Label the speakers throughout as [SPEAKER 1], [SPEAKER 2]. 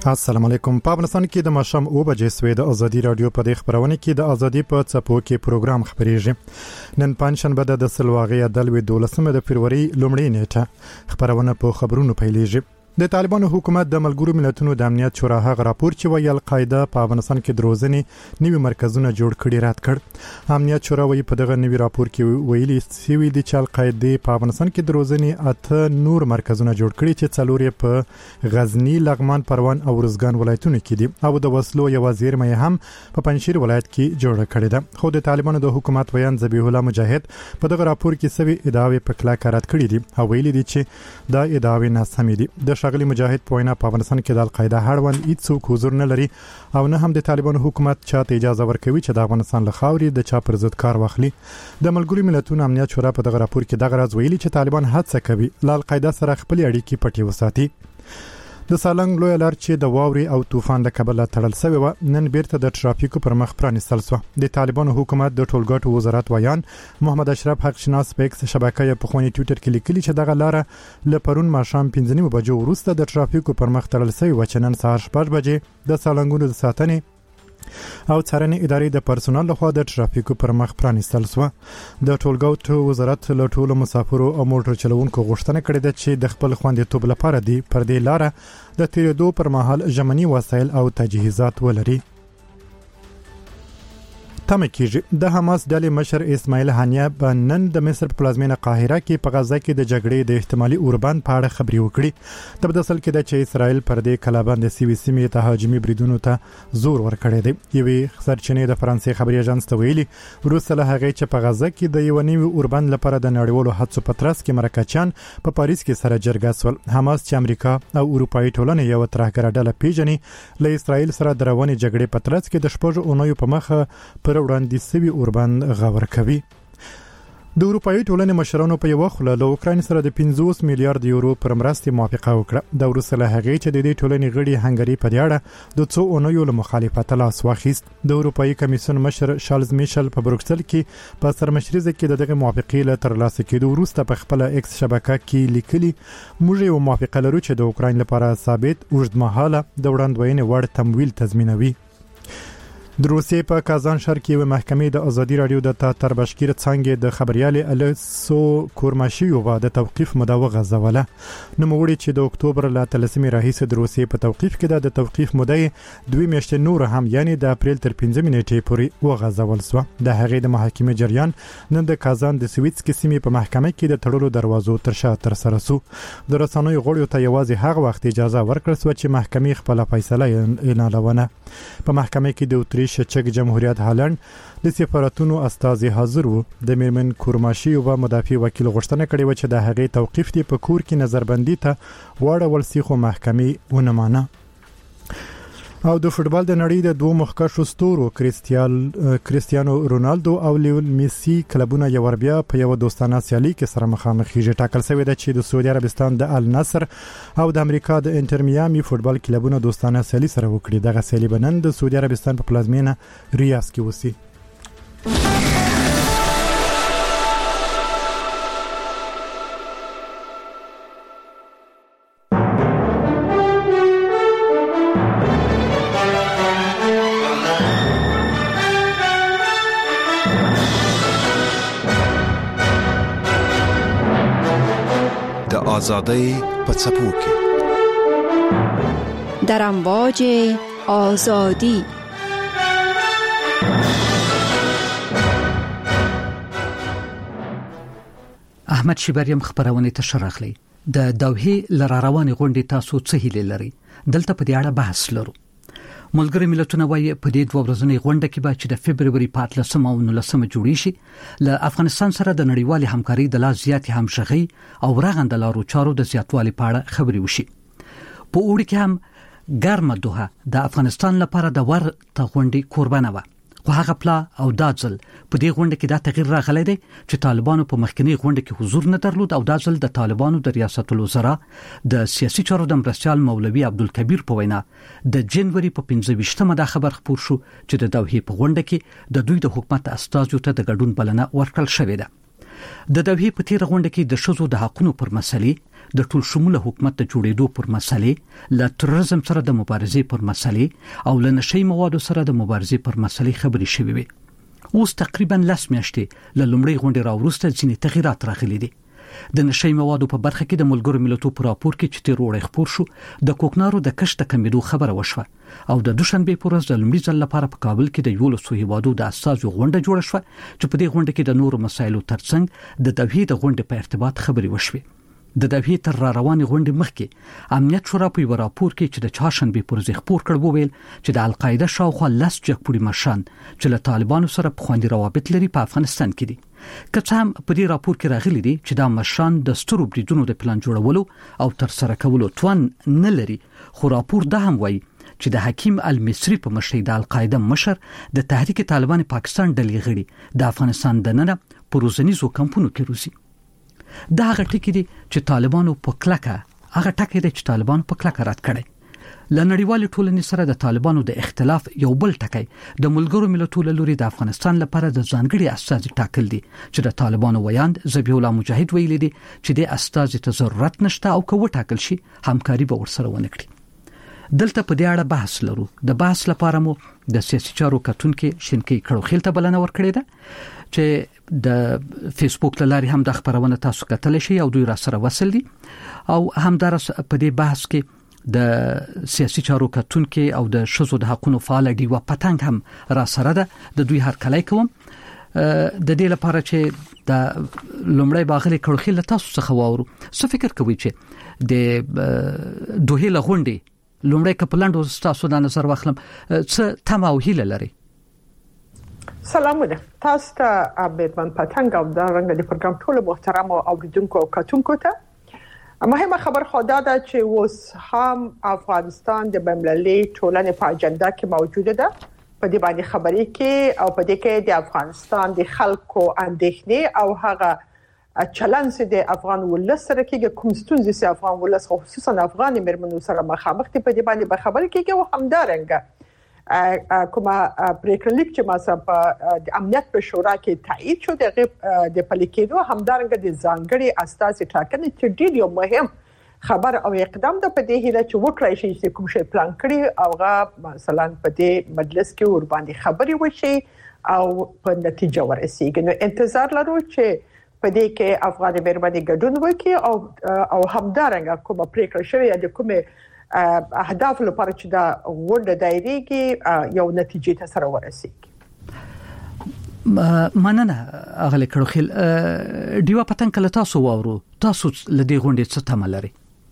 [SPEAKER 1] السلام علیکم. په افغانستان کې د ماښام 2 بجې سوي د ازادي رادیو په دې خبرونه کې د ازادي په څپو کې پروګرام خبريږي. نن پنځشنبه د سلواغي عدالت 12 د فروری لومړۍ نیټه خبرونه په خبرونو پیلېږي. د طالبانو حکومت د ملګرو ملتونو د امنیت شورا هغه راپور چې ویل القاعده په افغانستان کې دروځنې نوي مرکزونه جوړ کړي رات کړ. امنیت شورا وایي په دغه نوي راپور کې ویلي سوي دي چې القاعده په افغانستان کې دروځنې 8 نور مرکزونه جوړ کړي چې څلور په غزنی، لغمان، پروان او ارزګان ولایتونو کې دي او د وسلو یو وزیرمه هم په پنځشیر ولایت کې جوړ کړي ده. خو د طالبانو د حکومت ویان ذبیح الله مجاهد په دغه راپور کې سوي ادعاوې په کلک رد کړي دي او ویلي دي چې دا ادعاوې ناسمې دي. د شغلی مجاهد په وینا په افغانستان کې د القاعده هړوند هیڅ حضور نه لري او نه هم د طالبانو حکومت چاته اجازه ورکوي چې د افغانستان له خاورې د چا پر ضد کار واخلي. د ملګرو ملتونو امنیت شورا په دغه راپور کې دغه راز ویلي چې طالبان هڅه کوي له القاعده سره خپل اړیکې پټې وساتي. د سالنګ لوی لار چې د واوري او طوفان له کبله تړل شوی و نن بیرته د ترافیکو پر مخ پرانیستل شو. د طالبانو حکومت د ټولګټو وزارت ویان محمد اشرف حق شناس په ایکس شبکې په خونی ټوئیټر کې لیکلي چې دغه لار له پرون ماښام 5:30 بجو وروسته د ترافیکو پر مخ تړل شوی و چې نن سهار 6 بجې د سالنګونو د ساتنې او څارنې ادارې د پرسونل لخوا د ترافیکو پر مخ پرانیستل شو. د ټولګټو وزارت له ټولو مسافرو او موټر چلوونکو غوښتنه کړې ده چې د خپل خوندیتوب لپاره دی پر دې لار د تیریدو پر مهال ژمنی وسایل او تجهیزات ولري. تمه کیږي د حماس ډلې مشر اسماعیل هانیه په نن د مصر په پلازمینه قاهره کې په غزه کې د جګړې د احتمالي اوربند په اړه خبري وکړي. د بدسل کې د چې اسرائیل پر دې کلابند سیوي سیمې ته هاجمي بریدونو ته زور ورکړی دی. یوې سرچینې د فرانسې خبري اژانس ته ویلي وروسته له هغه چې په غزه کې د یو نیو اوربند لپاره د نړیوالو هڅو په ترڅ کې مرکچیان په پاریس کې سره جرګه سول. حماس چې امریکا او اروپאי ټولنې یو ترهګر ډله پیژني له اسرائیل سره د روانې جګړې په ترڅ کې د شپږ اونیو په مخه پر وړاندې سوي اوربند غور کوي. د اروپאי ټولنې مشرانو په یو خله له اوکرين سره د 50 میلیارډ یورو پر مرستې موافقه وکړه. د وروسته هغه چې د دې ټولنې غړي هنګري په اړه د څو اونیو له مخالفت لاس واخیست. د اروپאי کمیسیون مشر شارلز میشل په بروکسل کې په سرمشريزه کې دغه موافقه له ترلاسه کېدو وروسته په خپل ایکس شبکه کې لیکلي موږ یو موافقه لرو چې د اوکرين لپاره ثابت اوږدمهاله د وړاندوینې وړ تمویل تضمینوي. د روسیې په کازان ښار کې یو محکمې د ازادي رادیو د تاتر بشکیر څنګه د خبريالي الیسو کورماشیووا د توقيف مده وغځوله. نو موږ چې د اکتوبر له 13 راهیسې د روسیې په توقيف کې د توقيف مده 2 میاشتې نور هم یعنی د اپریل تر 15 نیټې پورې وغځول شو. د هغې د محاکمې جریان نن د کازان د سویتسکي سیمې په محکمه کې د تړلو دروازو تر شا تر سره شو. د رسنیو غړیو ته یوازې هغه وخت اجازه ورکړل شو چې محکمې خپل فیصله اعلانونه. په محکمه کې د چک جمهوریت هالند د سفارتونو استازي حاضر وو. د میرمن کورماشي او مدافع وکیل غوښتنه کړې و چې د هغې توقيف دی په کور کې نظربندي ته واړول سي خو محکمې ونه مانه. او د فوتبال د نړۍ د دوه مخکښو ستورو کریستیانو رونالدو او لیون میسی کلبونه یو وربیا په یو دوستانه سیالي کې سره مخامخ کیږي. ټاکل شوی دی چې د سعودي عربستان د النصر او د امریکا د انټر میامي فوتبال کلبونه دوستانه سیالي سره وکړي. دغه سیالي بنن د سعودي عربستان په پلازمینه ریاض کې وسی.
[SPEAKER 2] آزادی په څپو کې
[SPEAKER 3] در امواج آزادی.
[SPEAKER 4] احمد شیبریم خبرونه ته شرخلی د دوحې لره روانې غونډې تاسو څه هیله لري؟ دلته په دې اړه بحث لرو. ملګری ملتونه وايي په دې دوه ورځنۍ غونډه کې به چې د فبرवरी 14 او 19 جوړی شي له افغانستان سره د نړیوال همکاري د لا زیات همغږي او رغنده لارو چارو د زیاتوالي په اړه خبري وشي. په اوړي کې هم ګرمه دوحه د افغانستان لپاره د ورته غونډې قربانه و. خو هغه پلا او داځل په دې غونډه کې دا تغییر راغلی دی چې طالبانو په مخکنی غونډه کې حضور نه درلود او داځل د طالبانو د ریاست الوزرا د سیاسي چارو د مرستيال مولوي عبدالکبیر په وینا د جنوري په 15مه دا خبر خبر شو چې د دوحې په غونډه کې د دوی د حکومت استازو ته د ګډون بلنه ورکړل شوې ده. د دوحې په تیر غونډه کې د شذو د حقوقو پر مسلې د ټول شموله حکومت د جوړېدو پر مسلې ل تروریزم سره د مبارزې پر مسلې او ل نشئی موادو سره د مبارزې پر مسلې خبرې شوې وي. اوس تقریبا 10 میاشتې ل لومړی غونډې راوروسته ځینې تغیرات راغلي دي. د نشئی موادو په برخه کې د ملګرو ملتونو په راپور کې چې تیر وړي خبر شو د کوکنارو د کشت کمیدو خبره وشوه او د دوشنبه په ورځ د لومړي ځل لپاره په کابل کې د یولسو هیوادو د اساسو غونډه جوړه شوه چې په دې غونډه کې د نورو مسایلو ترڅنګ د دوحې د غونډې په ارتباط خبرې وشوه. د دوحې تر روانې غونډې مخکې امنیت شورا په یو راپور کې چې د چهارشنبه پر ورځ خبر کړ وویل چې د القاعده شاوخوا 10 جګپوړي مشران چې له طالبانو سره په خوندي روابط لري په افغانستان کې دي. که څه هم په دې راپور کې راغلي دي چې دا مشران د سترو بریدونو د پلان جوړولو او تر سره کولو توان نه لري، خو راپور دا هم وایي چې د حکیم المصری په مشرۍ د القاعده مشر د تحریک طالبان پاکستان ډلې غړي د افغانستان دننه په روزنیزو کمپونو کې روزي. دا هغه ټکی دي چې طالبانو په کلکه رد کړي. لنړیوال ټولنې سره د طالبانو د اختلاف یو بل ټکی د ملګرو ملتونو لوري د افغانستان لپاره د ځانګړي استازي ټاکل دي چې د طالبانو ویاند ذبیح الله مجاهد ویلي دي چې د استازي ته ضرورت نشته او کوو ټاکل شي همکاري به ورسره ونکړي. دلته په دې اړه بحث لرو. د بحث لپاره مو د سیاسي چارو کتونکو شینکی کړوخیل ته بلنه ورکړې ده چې د فیسبوک لاري هم د خبرونه تاسو کتل شي او دوی را سره وصل دي او همدار په دې بحث کې د سیاسي چارو کتونکو او د شذو د حقوقو فعال دی و پتنګ هم را سره ده د دوی هر کله کوم د دې لپاره چې د لومړی باغلي کړوخیل تاسو څخه واورو. څه فکر کوئ چې د دوه لغونډي لومړی کپلانډو تاسو د نظر واخلم څه تمه او هیله لري؟
[SPEAKER 2] سلامونه تاسو ته عبدالمن پتنګ او د رنګ د پروګرام ټول محترم اوریدونکو او کتونکو ته مهمه خبر خدا ده چې اوس هم افغانستان د بین‌المللي ټولنې په اجنډا کې موجوده ده. په دې باندې خبرې کې او په دې کې د افغانستان د خلکو اندېښنې او هغه چلنس د افغان ولس سره کې کوم ستونزې چې افغان ولس خصوصا افغان مېرمنو سره مخامخ دي په دې باندې به خبرې کې او همدارنګه کومه پریکړلیک چې ما سره په د امنیت په شورا کې تایید شو د پلیکېدو همدارنګه د ځانګړي استازي ټاکنې چې ډېر یو مهم خبر او اقدام د په دې هیله چې وکړای شي چې کوم شی پلان کړي او مثلا په دې مجلس کې ور باندې خبري وشي او په نتیجه ورسیږي. نو انتظار لرو چې په دې کې افغان مېرمنې ګډون وکړي او همدارنګه کومه پریکړه شوی د کومه اهداف لپاره چې دا غونډه دایریږي یو نتیجې ته سره ورسیږي.
[SPEAKER 4] مننه اغلی کړوخیل. دیوا پتنګ کله تاسو واورو تاسو لدی غونډې څه تمه لري؟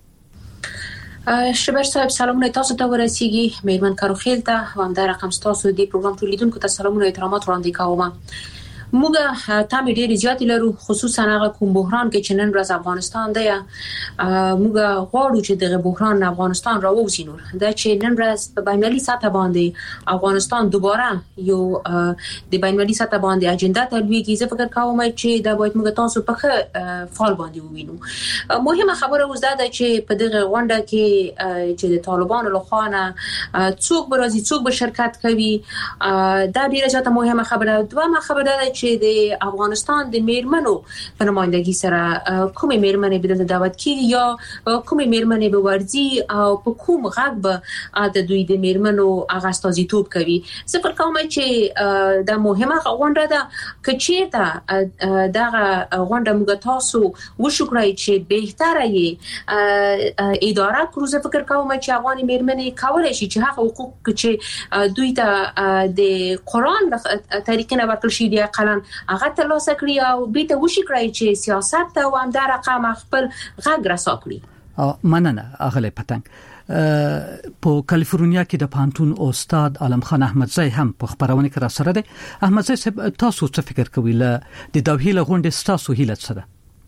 [SPEAKER 5] شبر صاحب سلامونه تاسو ته ورسیږي میرمن کړوخیل ته هم دا رقم تاسو دی پروګرام ټول لیدونکو ته سلامونه او احترامات وړاندې کوم. موږ تامې ډېر زیات لرو خصوصا هغه کوم بحران کې چې نن ورځ افغانستان دی. موږ غواړو چې دغه بحران افغانستان راوځي نور دا چې نن ورځ په بین‌المللي سطح باندې افغانستان دوباره یو د بین‌المللي سطح باندې اجنډا تلويږي. زه فکر کوم چې دا باید موږ تاسو په فعال باندې ووینو. مهمه خبره اوس دا ده چې په دغه غونډه کې چې د طالبانو لخوا نه څوک به راځي څوک به شرکت کوي دا ډیره زیاته مهمه خبره. دویمه خبره ده چې د افغانستان د میرمنو په نمائندګۍ سره کومې میرمنې به دلته دعوت کیږي یا کومې میرمنې به ورځي او په کوم غږ به د دوی د میرمنو هغه استازیتوب کوي. زه فکر کوم چې دا مهمه غونډه ده چې چیرته دغه غونډه موږ تاسو وشکرای چې بهتره یې اداره کړو. زه فکر کوم چې افغان میرمنې کولای شي چې هغه حقوق چې دوی ته د قرآن طریقې نه ورکړل شي د قلم هغه ترلاسه کړی او بیت وشي کړی چې سیاست ته و هم دا رقم خپل غږ رسا کړی.
[SPEAKER 4] مننه اغلی پتنګ. په کالیفورنیا کې د پانتون استاد عالم خان احمدزی هم په خبرونه کې را سره دی. احمدزی صاحب تاسو څه فکر کوئ له د دوحې غونډې تاسو هیله څه ده؟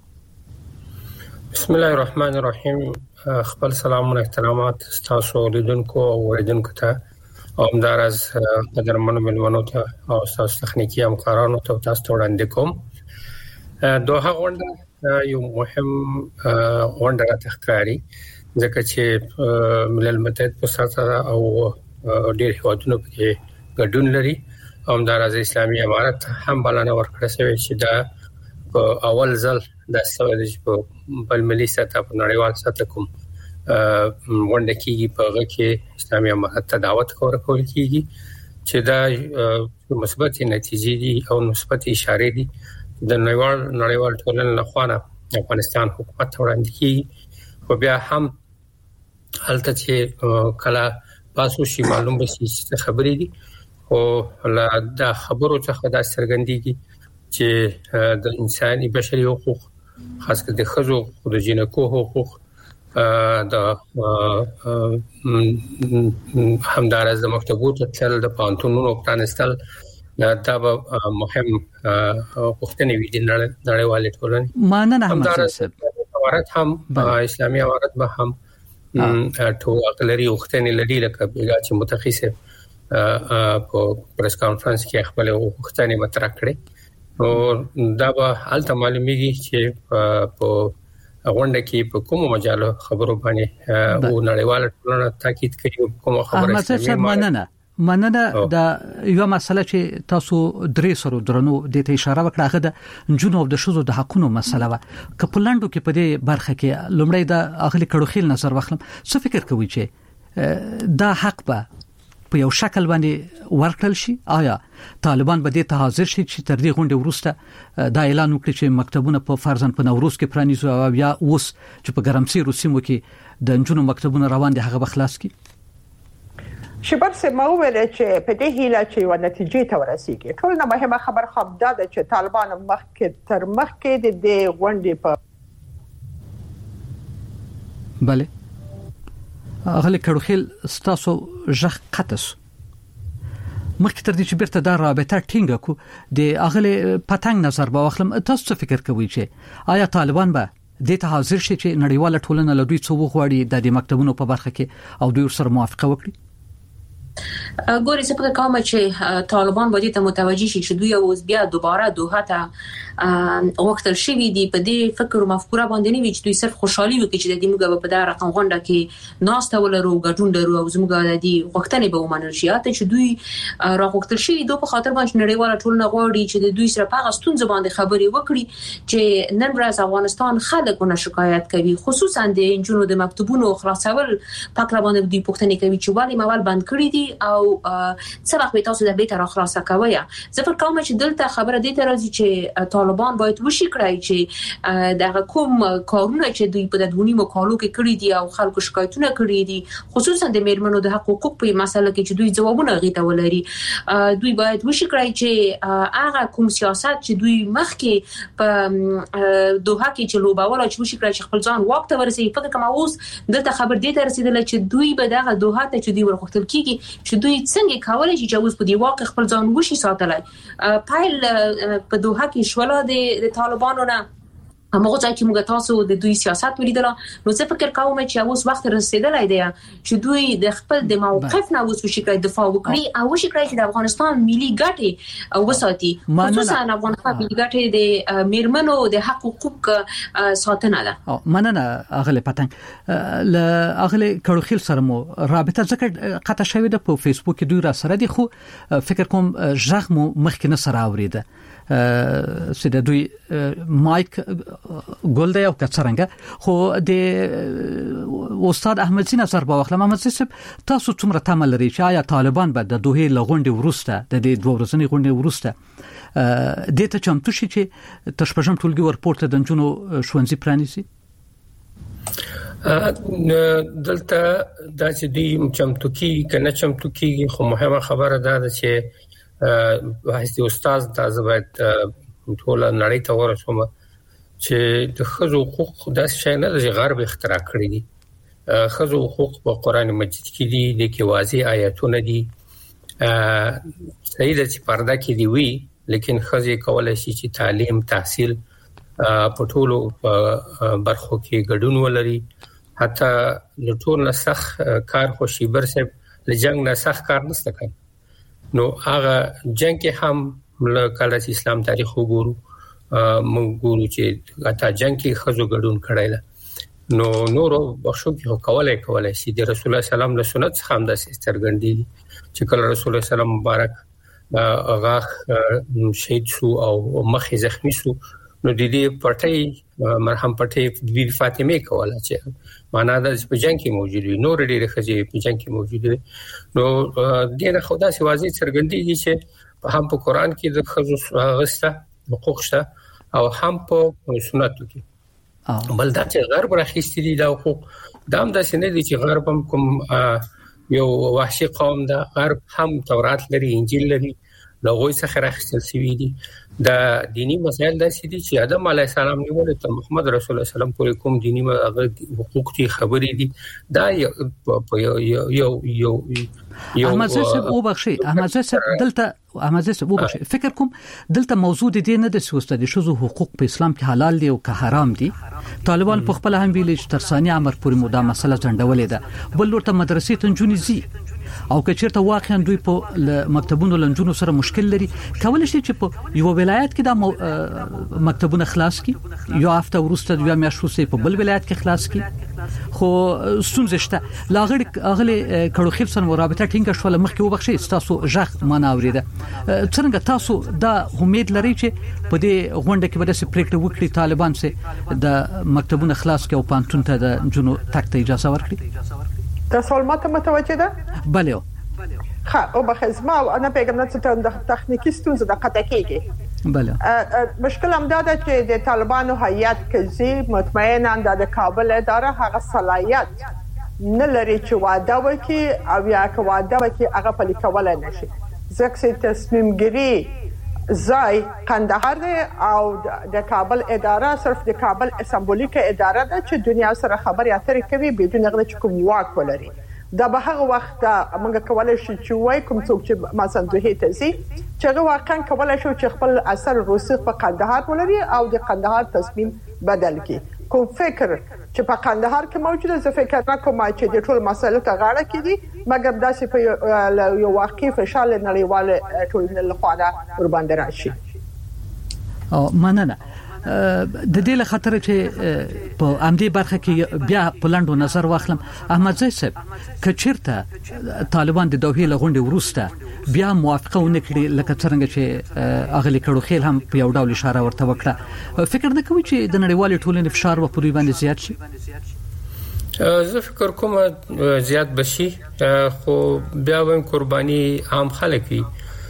[SPEAKER 6] بسم الله الرحمن الرحیم. خپل سلام او احترامات تاسو لیدونکو او اوریدونکو ته او همدارز قدرمنو ملمنو ته او تاسو تخنیکی همکارانو ته تاسو وړاندې کوم. دوه غونډه یو مهم غونډه راته ښکاري ځکه چې ملل متحد په ساتره او ډېر هیوادونو کې ګډون لري. همدارز اسلامي امارت هم بلنه ورکړه شوې چې دا په اول ځل د سوال په بل ملي سطح په نړیوال سطح کوم ونده کیږي په هغه کې اسلامي امارت ته دعوت ورکول کیږي چې دا مثبت نتیجې دي او مثبت اشاره دي د نړیوال ټولنې لخوا افغانستان حکومت وړاندې کیږي خو بیا هم هلته چې کله تاسو شي معلوم به شي چې خبرې دي او لا د خبرو څخه د سرګندېږي چې د انساني بشري حقوق خاص کر د خزو او د جنکو حقوق د همدارس د مکتبو ته تل د پانتونونو پرانستل دا به مهم وختنی وی د نړیوال ټولنې
[SPEAKER 4] ماننه هم
[SPEAKER 6] اسلامي امارت به هم ټول اقلری وختنی لري لکه بیګا چې متخصص په پریس کانفرنس کې خپل وختنی مطرح کړي او دا به الته معلومیږي چې په غونډه کې په کومو مجالو خبرو باندې او نړیوال ټولنه تاکید کوي کومه خبره
[SPEAKER 4] مننه دا یو مسله چې تاسو درې سره درنو د ته اشاره وکړه هغه د جنونو او د شذو د حقونو مسله و کپلانډو کې په دې برخه کې لومړی د اغلی کړوخیل نظر واخلم څه فکر کوي چې دا حق به په یو شکل باندې ورکړل شي آیا طالبان به دې ته حاضر شي چې تر دې غونډې وروسته دا اعلان وکړي چې مکتبونه په فرضاً په نوروز کې پرانیزو او بیا اوس چې په ګرمسیر روسیمو کې د جنونو مکتبونه روان دي هغه بخلاص کی
[SPEAKER 2] شبر سمو ویل چې په دې هیله چې و نتیجې ته ورسیږي ټول نه مهمه خبر خو دا ده چې طالبان مخکې تر مخکې د دې غونډې په
[SPEAKER 4] bale اغلی کړوخیل ستاسو ژغ قطس مخکې تر دې چې بیرته دا رابطه ټینګه کو د اغلی پتنګ نظر به واخلم تاسو څه فکر کوئ چې آیا طالبان به د ته حاضر شي چې نړیواله ټولنه له دوی څو غواړي د مکتبونو په برخه کې او دوی سره موافقه وکړي
[SPEAKER 5] ګوري څه په کومه چې طالبان باید ته متوجي شي چې دوی اوس بیا دوباره دوحه ته وختل شوی دی په دې فکر او مفکوره باندې نه وي چې دوی صرف خوشحالي وکړي چې د دې موږ په دا رقم غونډه کې ناسته ولرو ګډون درو او زموږ د دې وختنې به ومنل شي ته چې دوی راغوښتل شي دوی په خاطر باندې نړیواله ټولنه غواړي چې د دوی سره په غستون زبان خبري وکړي چې نن ورځ افغانستان خلکونه شکایت کوي خصوصا د انجونو د مکتبونو خلاصول پاک را باندې دوی پوښتنه کوي چې ولی موال بند کړی دي او څه وخت به تاسو د بیت را خلاصه کوي زه فکر کوم چې دلته خبره دي تر راځي چې طالبان باید وشي کړی چې دغه کوم کارونه چې دوی په دغونی مقالو کې کړی دي او خلکو شکایتونه کړی دي خصوصا د میرمنو د حقوقو په مسله کې چې دوی ځوابونه غوښته ولري دوی باید وشي کړی چې هغه کوم سیاست چې دوی مخکې په دوحه کې چې لوباوله چې وشي کړی چې خپل ځان وخت ورسي فکر کوم اوس دلته خبر دي تر رسیدل چې دوی به دغه دوحه ته چې دوی ورغښتل کیږي چې دوی څنګه کولای شي چې اوس په دی واقع خپل ځان وشي ساتلای پایل په دوحه کې شولا د طالبانو نه هغه ځای چې موږ تاسو د دوی سیاست ولیدل نو څه فکر کوم چې اوس وخت رسیدلای دی چې دوی د خپل د موقف نه اوس وشي کړی دفاع وکړي او وشي کړی چې د افغانستان ملي ګټې او وساتي خصوصا افغانستان ملي ګټې د میرمنو د حقوق ساتنه ده
[SPEAKER 4] مننه اغله پتنګ ل اغله کړوخیل سره مو رابطه ځکه قطع شوې ده په فیسبوک کې دوی را سره دي خو فکر کوم ژغ مو مخکې نه سره اوریده سده دوی مایک ګل دی او کڅرنګ خو د استاد احمد سین نظر په واخلم احمد سین تاسو څومره تمل لري چې آیا طالبان به د دوه لغونډي ورسته د دې دوه ورځنی غونډي ورسته د ته چمتو شي چې تشپژم ټولګي ورپورته د جنونو شونځي پرانیسي
[SPEAKER 6] دلته دا چې دی چمتو کی کنه چمتو کی خو مهمه خبره ده چې واسطه استاد تاسو باید ټول نړۍ ته ورسوم چې د خزو حقوق د شای نه د غرب اختراع کړی دي خزو حقوق په قران مجید کې دي د کې واضح آیاتونه دي صحیح ده چې پرده کې دی وی لیکن خزي کولای شي چې تعلیم تحصیل په ټولو برخو کې ګډون ولري حتی د ټول نسخ کار خو شیبر صاحب لجنګ نسخ کار نسته کوي نو هغه جنگ کې هم کله چې اسلام تاریخ وګورو موږ ګورو چې اته جنگ کې خزو ګډون کړای ده نو نورو بخښو کې کولای شي د رسول الله سلام له سنت څخه هم د سترګندې چې کله رسول الله سلام مبارک هغه شهید شو او مخې زخمی شو نو د دې پټي مرهم پټي بی فاطمه کوله چې معنا د په جنگ کې موجود وي نور ډېر خځې په جنگ کې موجود وي نو دغه خدا سي واضح څرګندېږي چې هم په قران کې د خصوص غسته حقوق شته او هم په سنتو کې بل دا چې غرب راخېستې دي دا حقوق دا هم د سینې دي چې غرب هم کوم یو وحشي قوم دا غرب هم تورات لري انجیل لري لغوی څخه راخستل شوی دي د دینی مسایل د سړي چې آدم علی السلام نیول ته محمد رسول الله سلام پورې کوم دینی حقوق تی خبرې دي دا یو
[SPEAKER 4] احمد زه او بخشي احمد زه دلته فکر کوم دلته موضوع دي نه د سوسته دي شذو حقوق په اسلام کې حلال دي او که حرام دي طالبان په خپل هم ویل چې ترساني امر پورې مودا مسله ځنډولې ده بل ورته مدرسې ته جونی زی او که چیرته واقعا دوی په مکتبونو لنجونو سره مشکل لري کول شي چې په یو ولایت کې د مکتبونو خلاص کی یو هفته ورسته یو میاشت په بل ولایت کې خلاص کی خو ستونزشته لاغړ اغلی کړو خپسن ورابطه ټینګه شول مخکې وبخشي تاسو ژغ مناوریده څنګه تاسو دا امید لري چې په دې غونډه کې به د سپریکټ وکړي طالبان سه د مکتبونو خلاص کې او پانتون ته د جنو تک ته اجازه ورکړي
[SPEAKER 2] تاسو ماته متوجه ده
[SPEAKER 4] بله
[SPEAKER 2] ها او بخزما انا پیغام نه ته د تخنیکی ستونزه د قطع کېږي
[SPEAKER 6] بله
[SPEAKER 2] مشکل هم دا ده چې د طالبانو هیئت کې مطمئنا د کابل اداره هغه صلاحیت نه لري چې واده وکړي او یا که واده وکړي هغه پلي کولای نشي ځکه تصمیم ګیری زای قندهار دی او د کابل اداره صرف د کابل سمبولیک اداره ده چې دنیا سره خبرې اترې کوي بدون هغه چې کوم واک ولري دا به هغه وخت موږ کولای شو چې وای کوم څوک چې مثلا دوی ته سي چې هغه واقعا کولای شو چې خپل اثر روسي په قندهار ولري او د قندهار تصمیم بدل کړي کوم فکر چې په قندهار کې موجوده زه فکر کوم چې د ټول مسایلو ته غاړه کړي مګر داسې په یو واقعي فشار نړیوال ټولنې له خوا ور باندې راشي
[SPEAKER 4] او مننه د دې له خاطر چې په امدی برخه کې بیا په لاندو نظر واخلم احمد زی صاحب کچیرته طالبان د دوحې لغونډې وروسته بیا موافقه ونکړي لکه څنګه چې اغلی کړو خیل هم په یو ډول اشاره ورته وکړه فکر نه کوي چې د نړیوال ټولنې فشار په پوری باندې زیات شي
[SPEAKER 6] زه فکر کوم زیات بشي خو بیا هم قرباني عام خلک وي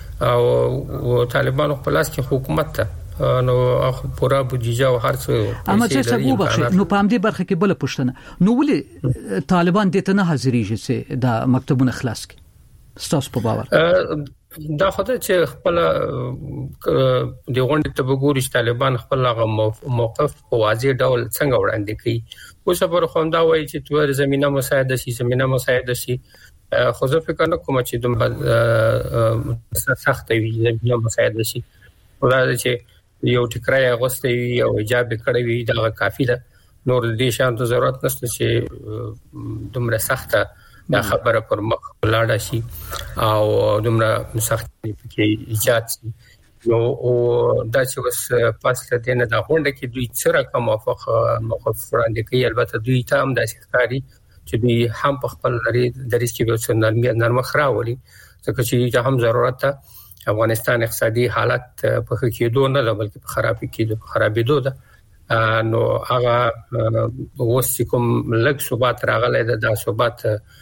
[SPEAKER 6] او طالبان خپل لاس کې حکومت ته نو پورا بودیجه او هر څه
[SPEAKER 4] اما چې څه وبخښه نو په همدې برخه کې بل پښتنه نو ولې طالبان دې ته نه حاضرېږي چې د مکتبونو خلاص کړي ستاسو په باور
[SPEAKER 6] دا خدای چې خپل د غونډې ته وګوري چې طالبان خپل موقف په واضح ډول څنګه وړاندې کوي اوس په خوندا وایي چې تور زمينه مساعده شي خو زه فکر نه کوم چې دومره سخت وي زمينه مساعده شي ولادت چې یو ټکرای غوسته وي او ایجاب کړی وي دا کافی ده نور دې شان ته ضرورت نشته چې دومره سخته دا خبره پر مخ لاړه شي او دومره سخت کې ایجاد شي نو او دا چې وس پاسله دینه دا غونډه کې دوی سره کوم موقف وړاندې کوي البته دوی ته هم د ښکاری چې دوی هم په خپل لري د ریسک په څنډه نرمه خراولي ځکه چې هم ضرورت ته افغانستان اقتصادي حالت په کېدو نه بلکې په خرابېدو ده نو هغه اوس کوم لږ ثبات راغلی ده د ثبات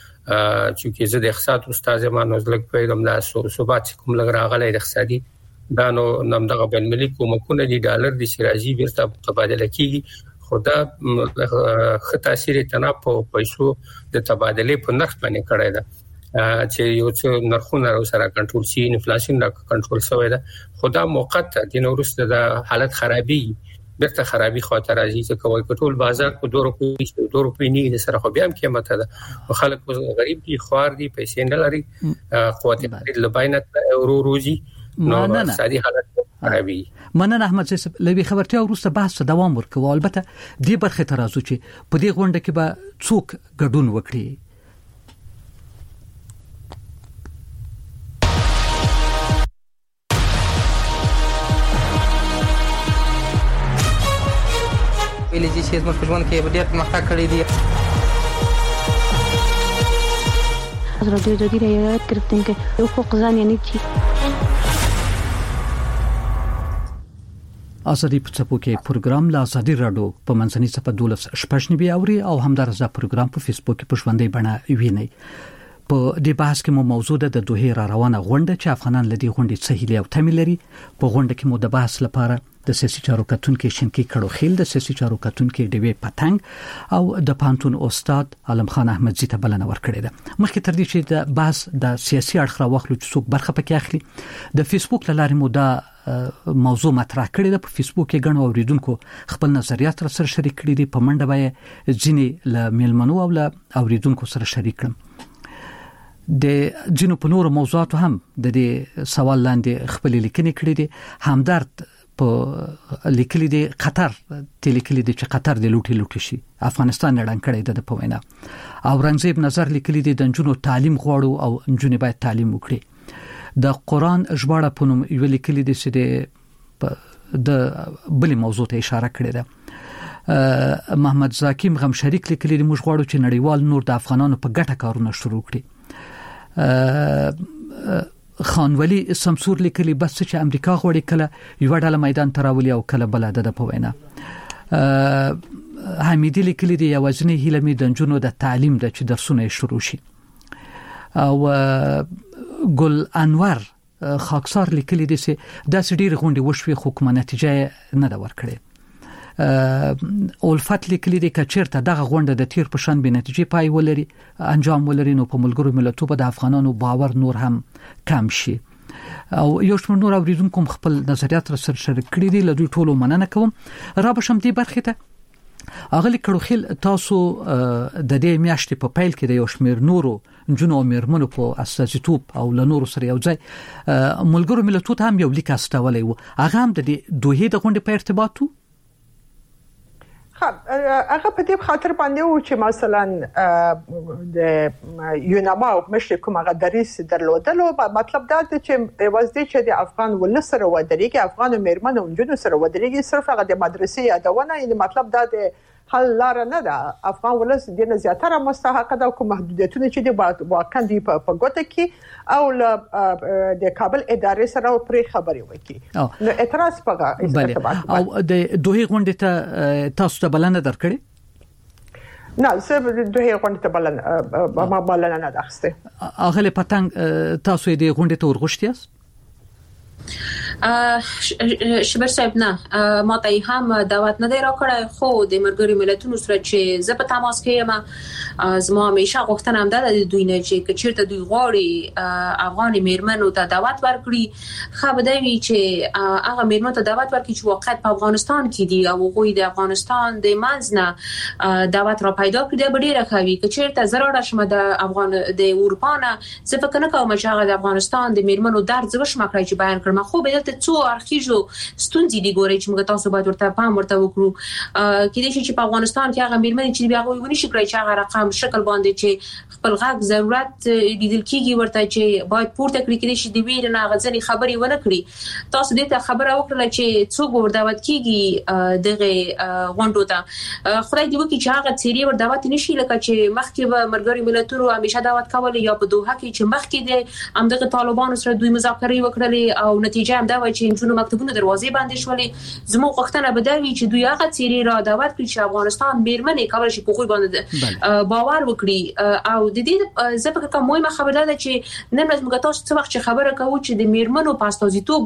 [SPEAKER 6] چې زه د اقتصاد استاد ما نو لږ پیغام لا ثبات کوم لږ راغلی د اقتصادي دا نو دغه بین ملي کومکونه دي ډالر د شرازي بیرته تبادله کیږي خدا خ تاثیر تنه په پیسو د تبادله په نرخ باندې کړی ده چې یو څه نرخونه سره کنټرول شي انفلیشن را کنټرول شوی ده خدا موقت د نورسته د حالت خرابي بیرته خرابي خاطر راځي چې کوي کټول بازار په 2 روپۍ نه سره خو بیا هم قیمت ده خلک غریب دي خوار دي پیسې نه لري قوت لباینه روزي نو اقتصادي حالت خرابي
[SPEAKER 4] مننه احمد صاحب لوي خبرتي ورسته بحث دوام ورکوه البته دې برخه ته راځو چې په دې غونډه کې به څوک ګډون وکړي
[SPEAKER 7] ویلې چې زموږ په ژوند کې ډېر پرمختګ کړی دی
[SPEAKER 8] حضرت جدی رعایت کرتے ہیں کہ حقوق زن یعنی چی
[SPEAKER 4] ازادي په څپو کې پروګرام لا ازادي رادیو په منځني صفه 12 شپږنی اوري او همدارزه پروګرام په فیسبوک کې په ژوندۍ بڼه ویني. په دې بحث کې مو موضوع ده د دوه را روانه غونډه چې افغانان لدی غونډې څه او تمل لري. په غونډه کې مو د بحث لپاره د سیاسي چارو کتونکو شینکی کړو خیل د سیاسي چارو کتونکو ډیوی پتنګ او د پانتون استاد علم خان احمدزی ته بلنه ورکړې ده. مخکې تر دې چې د بحث د سیاسي اړخ راوخلو چې څوک برخه پکې اخلي د فیسبوک لارې مو دا موضوع مطرح کړی ده. په فیسبوک کې ګڼ اوریدونکو خپل نظریات سره شریک کړي دي. په منډه به ځینې ل میلمنو او ل اوریدونکو سره شریک کړم. د جنو په نورو موضوعاتو هم د دې سوال لاندې خپل لیکنې کړې دي. همدارد په لیکلي دي قطر لیکلي دي چې قطر د لوټي شي افغانستان نه ډنګ کړی د په وینا. او رنګزیب نظر لیکلي دي د جنو تعلیم غواړو او جنو باید تعلیم وکړي. د قران ژباړه په نوم یو لیکلي دي چې د بل موضوع ته اشاره کړې ده. محمد زاکیم غم شریک لیکلي دي موږ غواړو چې نړیوال نور د افغانانو په ګټه کارونه شروع کړي. خانولی سمسور لیکلی بس چې امریکا غوړي کله یو ډول میدان تراولي او کله بلاد ده په وینا. حمیدی لیکلی دی یوازنی هیلمی د جنونو د تعلیم د چې درسونه شروع شي. او ګل انور خاکسار لیکلی دی چې د سډیر غونډي وشوي خو کومه نتیجه نه دا ورکړي. اولفت لیکلی دی چې چیرته دغه غونډه د تیر په شان به نتیجه پای ولري انجام ولري نو په ملګرو ملتونو په د افغانانو باور نور هم کم شي. او یو شمېر نور اوریدونکو خپل نظریات سره شریک کړي دي. له دوی ټولو مننه کوم. را به شم دې برخه ته اغلی کړو خل تاسو د دې میاشتې په پیل کې د یو شمېر نورو جنو او میرمنو په اساسیتوب او له نورو سره یو ځای ملګرو ملتونو هم یو لیک استولې وو. هغه هم د دوه د غونډې په ارتباط وو.
[SPEAKER 2] هغه په دې خاطر باندې و چې مثلا د یوناما او مشر کوم هغه دریس درلودلو مطلب دا چې وځي چې د افغان ول سره ودرېږي افغان میرمنو جنو سره ودرېږي صرف هغه د مدرسې یادونه یعنی مطلب دا د حل لار نه ده. افغان ولس د نه زیاتره مستحق ده کوم محدودیتونه چې د واقع دي په ګوته کې او د کابل ادارې سره پرې خبرې وکړي. نو اعتراض پغه
[SPEAKER 4] او د دوه غونډې ته تاسو ته بلنه درکړي؟
[SPEAKER 2] نه زه دوه غونډې ته بلنه نه درخسته.
[SPEAKER 4] اغله پتنګ تاسو د غونډې ته ورغښتیاست؟
[SPEAKER 5] شبر صاحب نه ما ته هم دعوت نه دی راکړی خو د مرګري ملتونو سره چې زه په تماس کې یم زما همیشه غوښتنه هم ده د دوی نه چې چیرته دوی غواړي افغان میرمنو ته دعوت ورکړي خو به دی چې هغه میرمنو ته دعوت ورکړي چې واقعیت په افغانستان کې دي او غوي د افغانستان د منځ نه دعوت را پیدا کړي به ډیره خوي چې چیرته زراړه شمه د افغان د اروپا نه زه فکر نه کوم چې هغه د افغانستان د میرمنو درد زوش مکرای چې بیان کړم خو به دلته څو ارخیجو ستونزې دي ګوري چې موږ تاسو باید ورته پام ورته وکړو کې دي چې په افغانستان کې هغه میرمنې چې بیا غوي ونی شي کړی چې هغه رقم شکل باندې چې خپل غږ ضرورت لیدل کیږي ورته چې باید پورته کړی کې چې دی ویر نه غځنی خبري ونه کړی. تاسو دې ته خبره وکړه چې څوک ور دعوت کیږي دغه غونډو ته خدای دې وکړي چې هغه چیرې ور دعوت نشي لکه چې مخکې به مرګري ملتونو همیشه دعوت کول یا په دوحه کې چې مخکې د همدغه طالبانو سره دوی مذاکرې وکړلې او نتیجه هم دا و چې جنونو مکتبونو دروازې باندې شولې. زموږ غوښتنه به دا وي چې دوی هغه چیرې را دعوت کړي چې افغانستان میرمنې کولای شي په خوې باندې باور وکړي او د دې زه فکر کوم مهمه خبره ده چې نن ورځ موږ تاسو څه وخت خبره کوو چې د میرمنو په استازیتوب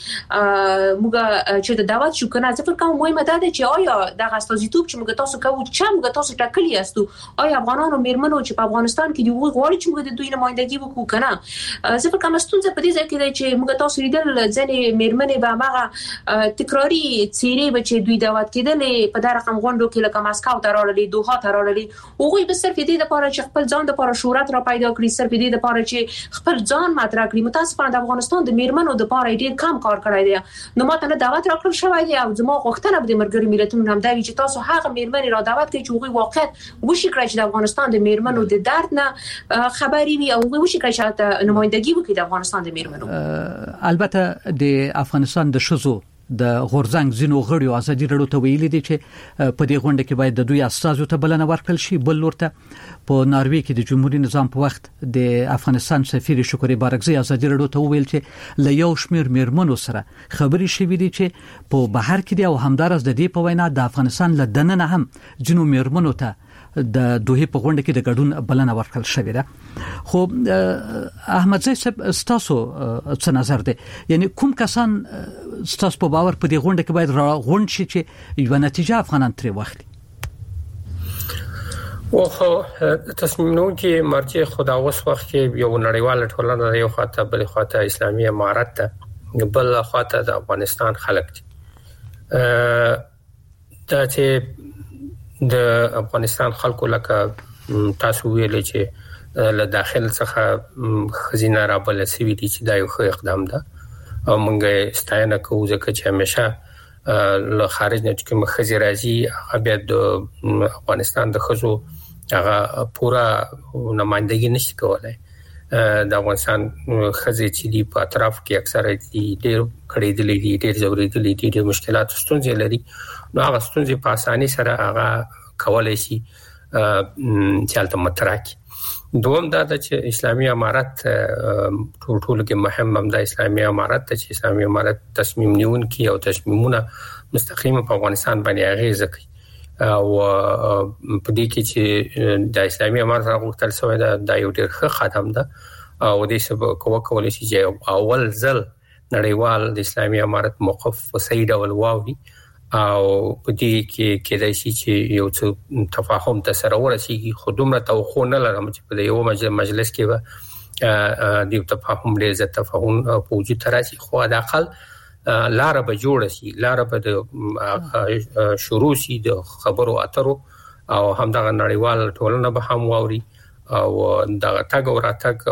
[SPEAKER 5] باندې موږ چې د دعوت شو کنه زه فکر کوم مهمه ده چې آیا د استازیتوب چې موږ تاسو کوو چې موږ تاسو ټاکلی یاستو آیا افغانانو میرمنو چې په افغانستان کې دی غواړي چې موږ د دوی نمائندګي وکړو کنه. زه فکر کوم ستونزه په دې ځای کې ده چې موږ تاسو لیدل ځنې میرمنې به هغه تکراری چیرې به چې دوی دعوت کېدلې په دا رقم غونډو کې لکه ماسکو ته راړلې دوحه ته راړلې هغوی به صرف دې لپاره چې خپل ځان لپاره شهرت را پیدا کړي صرف دې لپاره چې خپل ځان مطرح کړي. متاسفانه د افغانستان د میرمنو د لپاره ډېر کم کار کړی دی. نو ماته نه دعوت راکړل شوی دی او زما غوښتنه به د مرګري ملتونو هم دا وي چې تاسو هغه میرمنې را دعوت کړئ چې هغوی واقعیت وشي کړی چې د افغانستان د میرمنو د درد نه خبري وي او هغوی وشي کړی چې نمائندګي وکړي د افغانستان د میرمنو.
[SPEAKER 4] البته د افغانستان د شذو د غورزنګ زینو غړیو ازادي راډیو ته ویلي دي چې په دې غونډه کې باید د دوی استازو ته بلنه ورکړل شي. بل لورته په ناروې کې د جمهوریت نظام په وخت د افغانستان سفیر شکرې بارکزي ازادي راډیو ته ویل چې له یو شمېر میرمنو سره خبري شوې دي چې په بهر کې دي او همدارس د دې په وینا د افغانستان له دننه هم جنو میرمنو ته د دوه په غونډه کې د ګډون بلنه ورکړل شوې ده. خو احمد زئی صاحب تاسو څه نظر دی؟ یعنی کوم کسان تاسو په باور په دې غونډه کې باید راغونډ شي چې یو نتیجه افغانان ترې واخلي؟
[SPEAKER 6] وخو تصمیم نو کې مرجع خدا اوس وخت کې یو نړیواله ټولنه یو خاطر بل خاطر اسلامي امارت ته بل خاطر د افغانستان خلک دي. دا چې د افغانستان خلکو لکه تاسو ویل چې له داخل څخه خزینه را بل سوي دي چې دا یو ښه اقدام ده او موږ ستاینه کوو ځکه چې همیشه له خارج نه چې مخزي راځي هغه بیا د افغانستان د خزو هغه پورا نمائندګي نشي کولای. د افغانستان خزي چې دی په اطراف کې اکثره دي ډېر کړي دي ډېر ضروري دي ډېر مشکلات ستونزې لري. نو هغه ستونزې په اساني سره هغه کولای شي چې البته متراکي. دوم دا چې اسلامي امارت ټول کې مهم هم د اسلامي امارت چې اسلامي امارت تصمیم نیون کی او تصمیمونه مستقیم په افغانستان باندې اغیزه کوي او په دې کې چې د اسلامي امارت غوښتل شوی دا یو ډېر ښه قدم ده او د سبب کولای شي چې اول ځل نړیوال د اسلامي امارت موقف صحیح ډول واوري او په دې کې کېدای شي چې یو څه تفاهم ته سره ورسیږي. خو دومره توخو نه لرم چې په یو مجلس کې به د تفاهم ډېر زیات تفاهم په وجود راشي. خو د اقل لار به جوړ شي، لار به د شروع شي د خبرو اترو او همدغه نړیوال ټولنه به هم واوري او دغه تګ او راتګ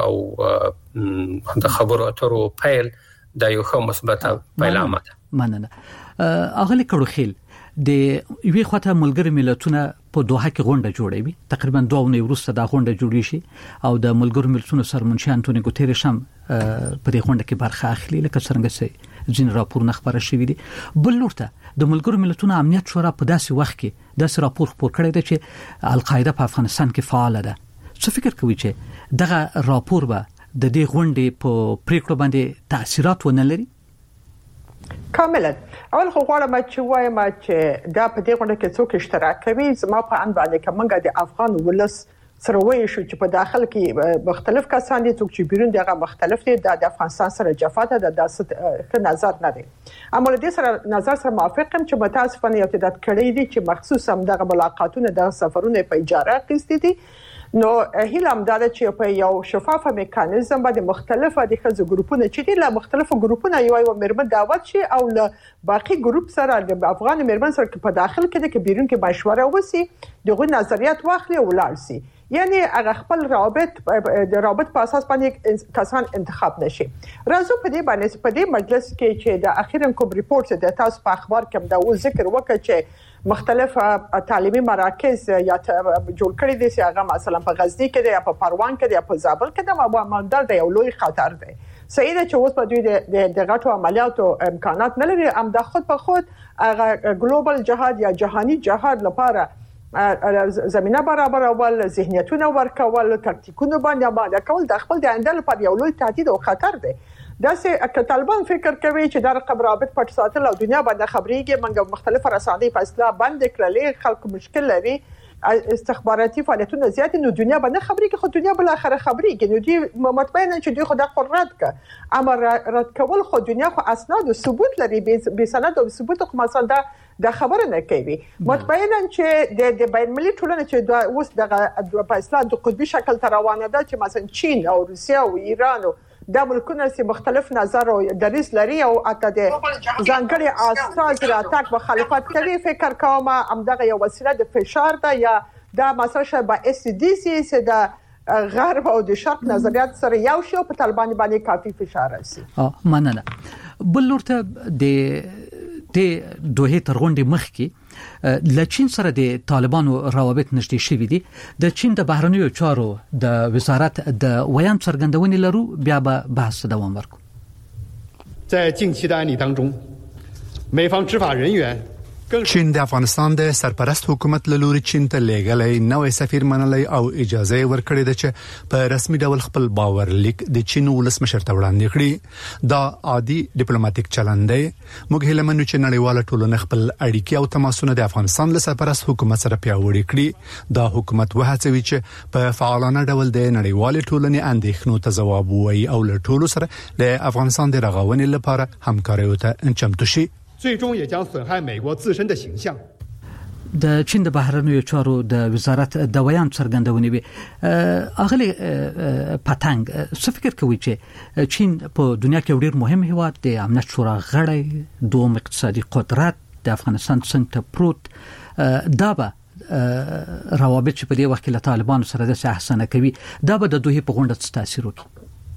[SPEAKER 6] او د خبرو اترو پیل د یو ښه مثبت پیلامه ده.
[SPEAKER 4] مننه. اغلی کړوخیل د یوې خواته ملګری ملتونه په دوحه کې غونډه جوړوي، تقریبا 2 ونې وروسته دا غونډه جوړی شي او د ملګرو ملتونو سرمنشي انټونی ګوتریش هم په دې غونډه کې برخه اخلي لکه څنګه چې ځین راپور خبره شوې دي. بل لورته د ملګرو ملتونو امنیت شورا په داسې وخت کې داسې راپور خپور کړی دی چې القاعده په افغانستان کې فعال ده. څه فکر کوي چې دغه راپور به د دې غونډې په پریکړه باندې تاثیرات ونه لري؟
[SPEAKER 2] کاملا. اول خو غواړم چې وایم چې دا په دې غونډه کې څوک اشتراک کوي. زما په اند باندې کومه د افغان ولس سره وایي شو چې په داخل کې مختلف کسان دي، څوک چې بیرون دغه مختلف دي، د افغانستان سره جفاته د داسې نظر نه دي. اما له دې سره نظر سره موافقم چې متاسفانه یو تعداد کړي دي چې مخصوص هم دغه ملاقاتونه د سفرونه په اجاره اخیستي دي. نو هیلم دا چې په یو شفاف میکانیزم باندې مختلفه د خزو ګروپونه چې دي له مختلفو ګروپونو یو مرمن دعوت شي او له باقي ګروپ سره د افغان مرمن سره په داخل کې د بیرون کې مشوره وسی، دغه نظریات واخلي او لاړ شي. یعنی هغه خپل رابط په اساس باندې کسان انتخاب نشي. راځو په دې باندې په دې مجلس کې چې د اخیرا کوم ریپورت د تاسو په اخبار کې دا ذکر وکړ چې مختلف تعلیمي مراکز یا جوړ کړي دي چې هغه مثلا په غزنی کې دی یا په پروان کې دی یا په زابل کې دی، مامدار دی یو لوی خطر دی. صحیح ده چې اوس په دوی د غټو عملیاتو امکانات نه لري، هم د خود په خود هغه ګلوبال جهاد یا جهانی جهاد لپاره زمينه برابرول، ذهنیتونه ورکول، تکتیکونه باندې کول د خپل د آینده لپاره یو لوی تهدید او خطر دی. داسې که طالبان فکر کوي چې دا رقم رابط پټ ساتل او دنیا باندې خبريږي، منګه مختلف رسانې په اصطلاح بند کړلې، خلک مشکل لري، استخباراتي فعالیتونه زیات، نو دنیا باندې خبريږي، خو دنیا بل اخر خبريږي. نو دي مطمئنه چې دوی خدای قرات ک امر رد کول، خو دنیا خو اسناد او ثبوت لري، به سند او ثبوت خو مثلا دا خبره نه کوي. مطمئنا چې د بین المللي ټولنه چې اوس د په اصطلاح د قطبي شکل تر روانه ده چې مثلا چین او روسیا او ایران او د ملکونو سي مختلف نظر او دریس لري او اته د ځانګړي اساس راتګ مخالفت کوي. فکر کوم همدغه یو وسیله د فشار ده یا د مساشه با اس ډي سي چې د غرب او د شرق نظریات سره یو شی په طالبان باندې کافي فشار راسي.
[SPEAKER 4] مننه. بل لورته د دوه تر غونډې مخ کې ل چین سره د طالبانو روابط نشته شوې دي. د چین د بهرنیو چارو د وزارت د ویان څرګندونې لرو، بیا به بحث دوام ورکړو.
[SPEAKER 9] 在近期的案例当中， 美方执法人员
[SPEAKER 10] چین د افغانستان د سرپرست حکومت له لوري چین ته لېږلې نوې سفیر منلې او اجازه ورکړې ده چې په رسمي ډول خپل باور لیک د چین ولسمشر ته وړاندې کړي. دا عادي ډیپلوماټیک چلند دی. موږ هیله منو چې نړیواله ټولنه خپل اړیکې او تماسونه د افغانستان له سرپرست حکومت سره پیاوړي کړي. دا حکومت وهڅوي چې په فعالانه ډول د نړیوالې ټولنې اندېښنو ته ځواب ووایي او له ټولو سره د افغانستان د رغونې لپاره همکاري وکړي چمتو شي.
[SPEAKER 9] 最终也将损害美国自身的形象。
[SPEAKER 4] د چین د بهرنیو چارو د وزارت د ویان څرګندونې وي اغلی پتنګ څه فکر کوي چې چین په دنیا کې ډېر مهم هیواد دی، امنیت شورا غړی، دوم اقتصادي قدرت د افغانستان څنګه پروت دا به روابط چې په دې وخت کې له طالبانو سره د احسانه کوي دا به د دوی په غونډه تاثیر وکړي.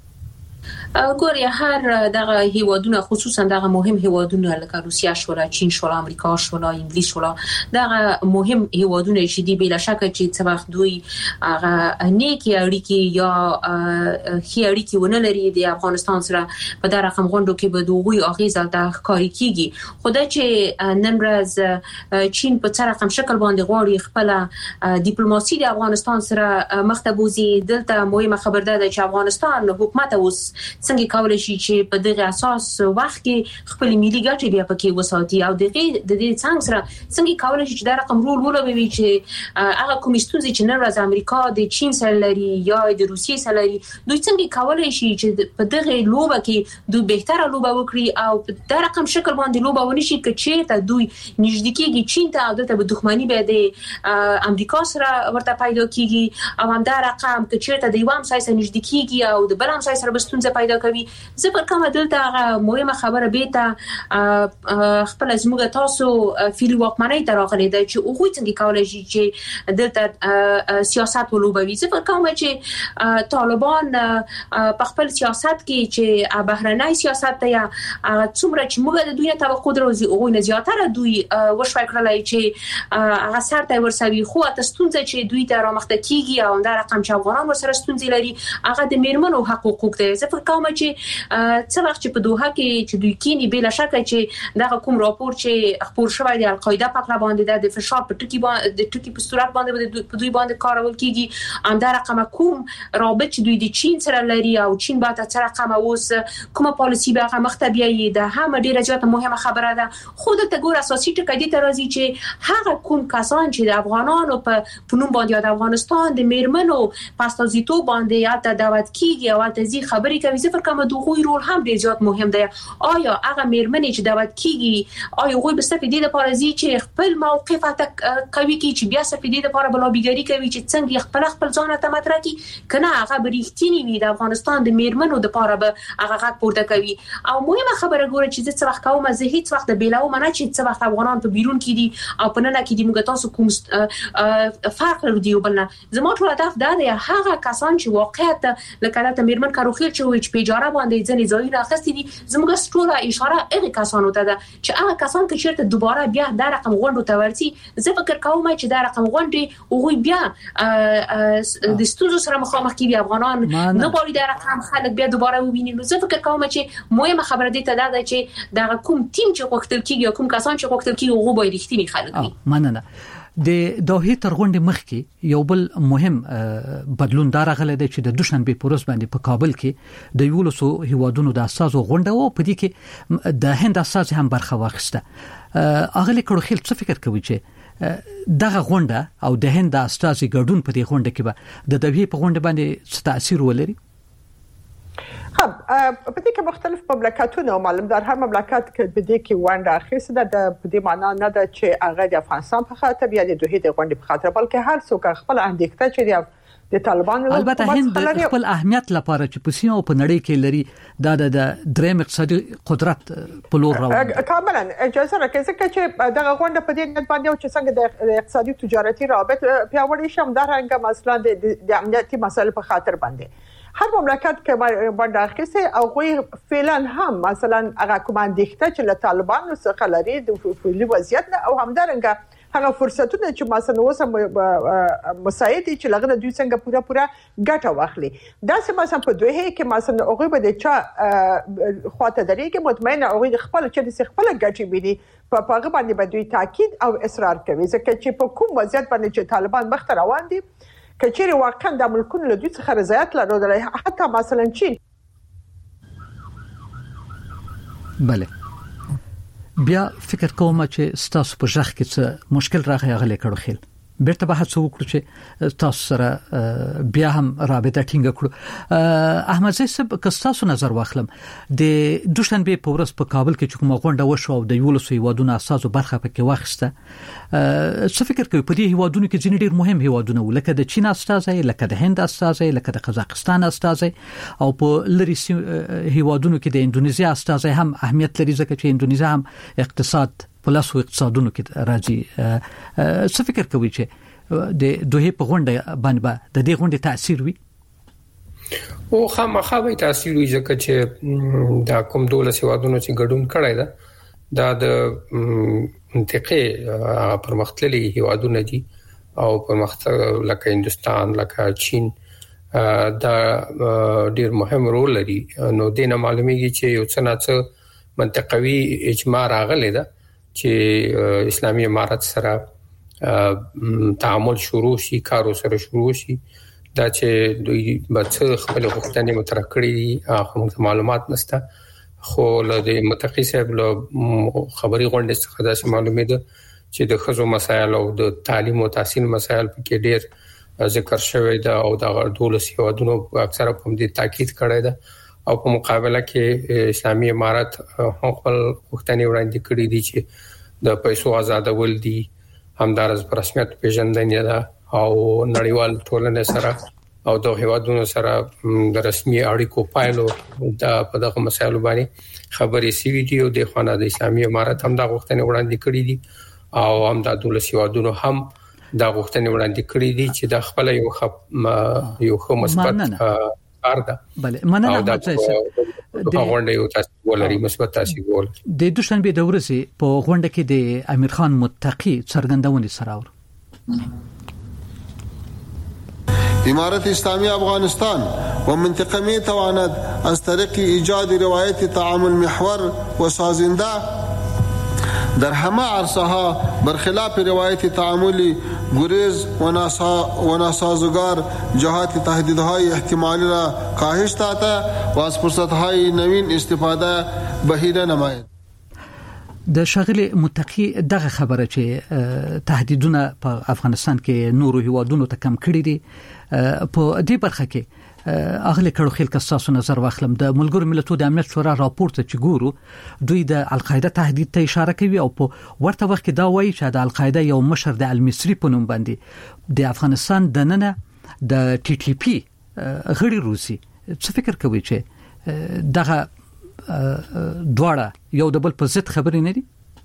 [SPEAKER 5] ګوري هر دغه هیوادونه خصوصا دغه مهم هیوادونه لکه روسیه شولا، چین شولا، امریکا شولا، انګلیس شولا، دغه مهم هیوادونه چې دی بلا شک چې څه وخت دوی هغه نیکی اړیکې یا خي اړیکې ونه لري د افغانستان سره په دغه رقم غونډو کې به دوی اغیزه د ښکاری کیږي. خدای چې نن ورځ چین په څه رقم شکل باندې غواړي خپل ډیپلوماسي د افغانستان سره مختبوزي، دلته مهمه خبر ده چې افغانستان حکومت اوس څنګه کولای شي چې په دغه اساس وخت کې خپل ملي ګټې بیا پکې وساتي او د دې څنګه سره څنګه کولای شي چې دا رقم رول ولوي چې هغه کوم ستونزې چې نن ورځ امریکا د چین سره لري یا د روسیې سره لري دوی څنګه کولای شي چې په دغه لوبه کې دوی بهتره لوبه وکړي او په دا رقم شکل باندې لوبه ونشي چې ته دوی نږدې کېږي چین ته او دلته به دښمنی به د امریکا سره ورته پیدا کیږي او هم دا رقم چې ته د یو همسایه سره نږدې کېږي او د بل همسایه سره بستونزه پیدا کوي. زه پر کومه دلته مهمه خبره به ته خپل زموږ تاسو فیل واکمنۍ ته راغلي دی چې هغه څنګه کولای شي چې دلته سیاست ولوبوي. زه پر کومه چې طالبان په خپل سیاست کې چې بهرنۍ سیاست ته یا څومره چې موږ د دوی توقع درو او نه زیاتره دوی وشوي کړلای چې هغه سره ورسوي خو تاسو چې دوی ته رامخته کیږي او دا رقم چې افغانان ورسره ستونزې لري هغه د میرمنو حقوق دی. زه پر کومه چې څه وخت چې په دوحه کې چې دوی کینی بلا شک چې دا کوم راپور چې خبر شوی دی القاعده په خپل باندې د فشار په ټکی باندې د ټکی په صورت باندې په دوی باندې کارول کیږي ام دا رقم کوم رابط چې دوی د چین سره لري او چین به تاسو رقم اوس کومه پالیسی به هغه مختبیه ده هم ډیره زیاته مهمه خبره ده. خود ته ګور اساسي ټکی دي ترازی چې هغه کوم کسان چې د افغانانو په پونوم باندې د افغانستان د میرمنو پاستازیتو باندې یا دعوت کیږي او تازي خبري کوي زه فکر کوم دوی رول هم ډیر زیات مهم دی. آیا هغه میرمنې چې دعوت کیږي آیا هغه به استفاده د پارازي چې خپل موقف کوي چې بیا استفاده د لپاره بلابیګری کوي چې څنګه خپل ځان ته مطرح کی کنه هغه بریښتینی وي د افغانستان د میرمنو د لپاره به هغه غږ پورته کوي. او مهمه خبره ګوره چې څه وخت کوم زه هیڅ وخت بیلاو منه چې څه وخت افغانان په بیرون کې دي او په نن کې دي موږ تاسو کوم فرق لري دی بلنه زموږ ټول هدف دا دی هغه کسان چې واقعیت لکه د میرمن کاروخیل چې په اجاره باندې ځنې ځایونه اخستې دي زموږ ټول اشاره هغه کسانو ته ده چې هغه کسان چې چیرته دوباره بیا دا رقم غونډو ته ورسي زه فکر کوم چې دا رقم غونډې او بیا د ستونزو سره مخامخ کیږي افغانان نه غواړي دا رقم خلک بیا دوباره وویني. نو زه فکر کوم چې مهمه خبره دې ته ده چې دا کوم ټیم چې غوښتل کیږي کوم کسان چې غوښتل کیږي هغه به رښتینی خلک وي.
[SPEAKER 4] مننه. د دوحې تر غونډې مخکې یو بل مهم بدلون دا راغلی دی چې د دوشنبه په ورځ باندې په کابل کې د یولسو هیوادونو د اساسو غونډه و په دې کې د هند اساس هم برخه واخیسته. اغلی کړو خل څه فکر کوي چې دغه غونډه او د هند اساسي ګډون په دې غونډه کې به د دوحې په غونډه باندې څه تاثیر ولري؟
[SPEAKER 2] په دې کې مختلف مملکتونه معلومدار هر مملکت کې په دې کې ونډه اخیسته ده. په دې معنی نه ده چې هغه د افغانستان په خاطر یا د دوحې د غونډې په خاطر بلکې هر څوک خپل اندېښنه چې د طالبانو
[SPEAKER 4] البته هند خپل اهمیت لپاره چې په سیمه او په نړۍ کې لري دا د دریم اقتصادي قدرت په لور روان دي.
[SPEAKER 2] کاملا اجازه راکړئ چې دغه غونډه په دې نیت باندې چې څنګه د اقتصادي تجارتي روابط پیاوړي شم دا رنګه مثلا د امنیتي مسایلو په خاطر باندې هر مملکت کې باندې اخیسته او غوي فعلا هم مثلا هغه کوم اندېښنه چې له طالبانو څخه لري د فعلي وضعیت او همدارنګه هغه فرصتونه چې ما سره اوسه مساعد چې لغنه دوی څنګه پوره ګټه واخلي دا سم په دوه کې ما سره هغه به د چا خواته درېږي مطمئنه هغه خپل چې د خپل ګټي بيدي په هغه باندې به دوی تاکید او اصرار کوي ځکه چې په کوم وضعیت باندې چې طالبان مخ ته روان دي کچېره واقعا د ملکونو له دوی څخه رضایت لري حتی مثلا چین
[SPEAKER 4] بله بیا فکر کوم چې ستاسو په ځخ کې څه مشکل راغی غلې کړو خل بیرته به هڅه وکړو چې تاسو سره بیا هم رابطه ټینګ کړو احمد زئی صاحب که تاسو نظر واخلم د دوشنبه په ورځ په کابل کې چې کومه غونډه وشو او د یولسو هیوادونو اساسو برخه پکې واخیسته څه فکر کوي په دې هیوادونو کې ځینې ډېر مهم هیوادونه ولکه د چین استازي لکه د هند استازي لکه د قزاقستان استازي او په لری هیوادونو کې د انډونیزیا استازي هم اهمیت لري ځکه چې انډونیزیا هم اقتصاد پلاسو اقتصادونو کې راځي څه فکر کوي چې د دوه په غونډه باندې د دې غونډې تاثیر وي
[SPEAKER 6] او خامخا به تاثیر وي ځکه چې دا کوم دولت هیوادونو چې ګډون کړی دا د منطقې پرمختللي هیوادونه دي او پرمختګ لکه هندستان لکه چین دا ډیر مهم رول لري نو دینه معلومیږي چې یو څه نه منطقوي اجماع راغلی ده چې اسلامي امارت سره تعامل شروع شي کارو سره شروع شي دا چې دوی بچ خپل غوښتنې مطرح کړې دي هم معلومات نشته خو له متقی صاحب له خبري غونډې څخه دا معلومه ده چې د خزو مسایل او د تعلیم او تحصیل مسایل په کې ډېر ذکر شوی دا او د دولت هیوادونو اکثره په دې تاکید کړی ده او په مقابله کې اسلامي امارت خپل غوښتنې وړاندې کړې دي چې د پیسو آزادول دي همدارس پر رسمیت پیژندنې ده او نړیوال ټولنې سره او د هیوادونو سره د رسمي اړیکو پایلو دا په دغه مسایلو باندې خبرې سوي دي او د خانه د اسلامي امارت هم دا غوښتنې وړاندې کړې دي او هم د دولت هیوادونو هم دا غوښتنې وړاندې کړې دي چې د خپل یو خو مثبت ارده
[SPEAKER 4] بله مننه احمد زئی صاحب
[SPEAKER 6] د غونډې یو تاسو ولري مثبت تاسو ول
[SPEAKER 4] د دوشنبه د ورځې په غونډه کې د امیر خان متقی څرګندونې سره
[SPEAKER 11] إمارة إسلامية أفغانستان ومنطقة تواند از طریق ایجاد روایت تعامل محور و سازنده در همه عرصه‌ها برخلاف روایت تعاملی گریز و ناسازگار جهات تهدیدهای احتمالی را کاهش داده و از فرصت‌های نوین استفاده بهینه نماید.
[SPEAKER 4] د شاغلی متقی دغه خبره چې تهدیدونه په افغانستان کې نورو هیوادونو ته کم کړی دي په دې برخه کې اغلی کړو خل کساسو نظر واخلم د ملګرو ملتونو د امنیت شورا راپور ته چې ګورو دوی د القاعده تهدید ته اشاره کوي او په ورته وخت کې دا وایي چې د القاعده یو مشر د المصری په نوم باندې د افغانستان د ننه د ټي ټي پی غړي روسي څه فکر کوي چې دغه دواړه یو د بل په ضد خبرې نه دي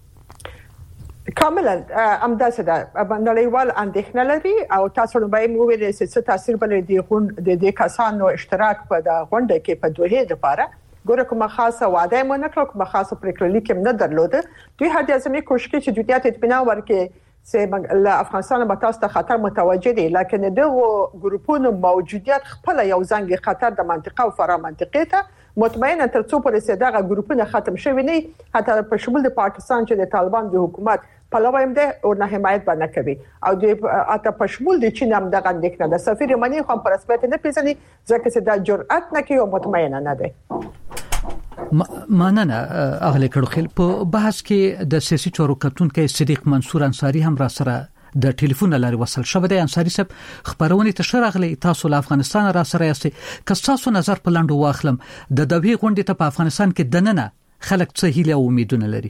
[SPEAKER 2] کاملا امداسه ده نړیوال اندېښنه لري او تاسو نو به مو ویل چې تاثیر بلې د کسانو اشتراک په د غونډه کې په دوه لپاره ګوره کومه خاصه وعده مو نه کړو کومه خاصه پریکړه لیکم نه درلوده دوی هر ځمې کوشش کوي چې دوی ته اطمینان ورکړي چې افغانستان به تاسو ته خطر متوجه دي لکه دغه ګروپونو موجودیت خپل یو ځنګ خطر د منطقه او فرا منطقه ته مطمئنا تر څو پورې دغه ګروپونه ختم شوي نه حتی په شمول د پاکستان چې د طالبان د حکومت په لور هم ده او نه حمایت باندې کوي او د اته په شمول د چین هم دغه اندېښنه د سفیر منی خو پر رسمیت نه پیژني ځکه چې دا جرأت نه کوي او مطمئنا نه ده
[SPEAKER 4] مننه اغلی کړو خل په بحث کې د سیاسي چارو کتونکو صدیق منصور انصاری هم را سره د ټلیفون لاري وصل شوه د انصاری صاحب خبرونه تشرغلي تاسو له افغانستان را سره یاستئ که تاسو نظر په لاندو واخلم د دوی غونډې ته په افغانستان کې دننه خلک څه هیله او امیدونه لري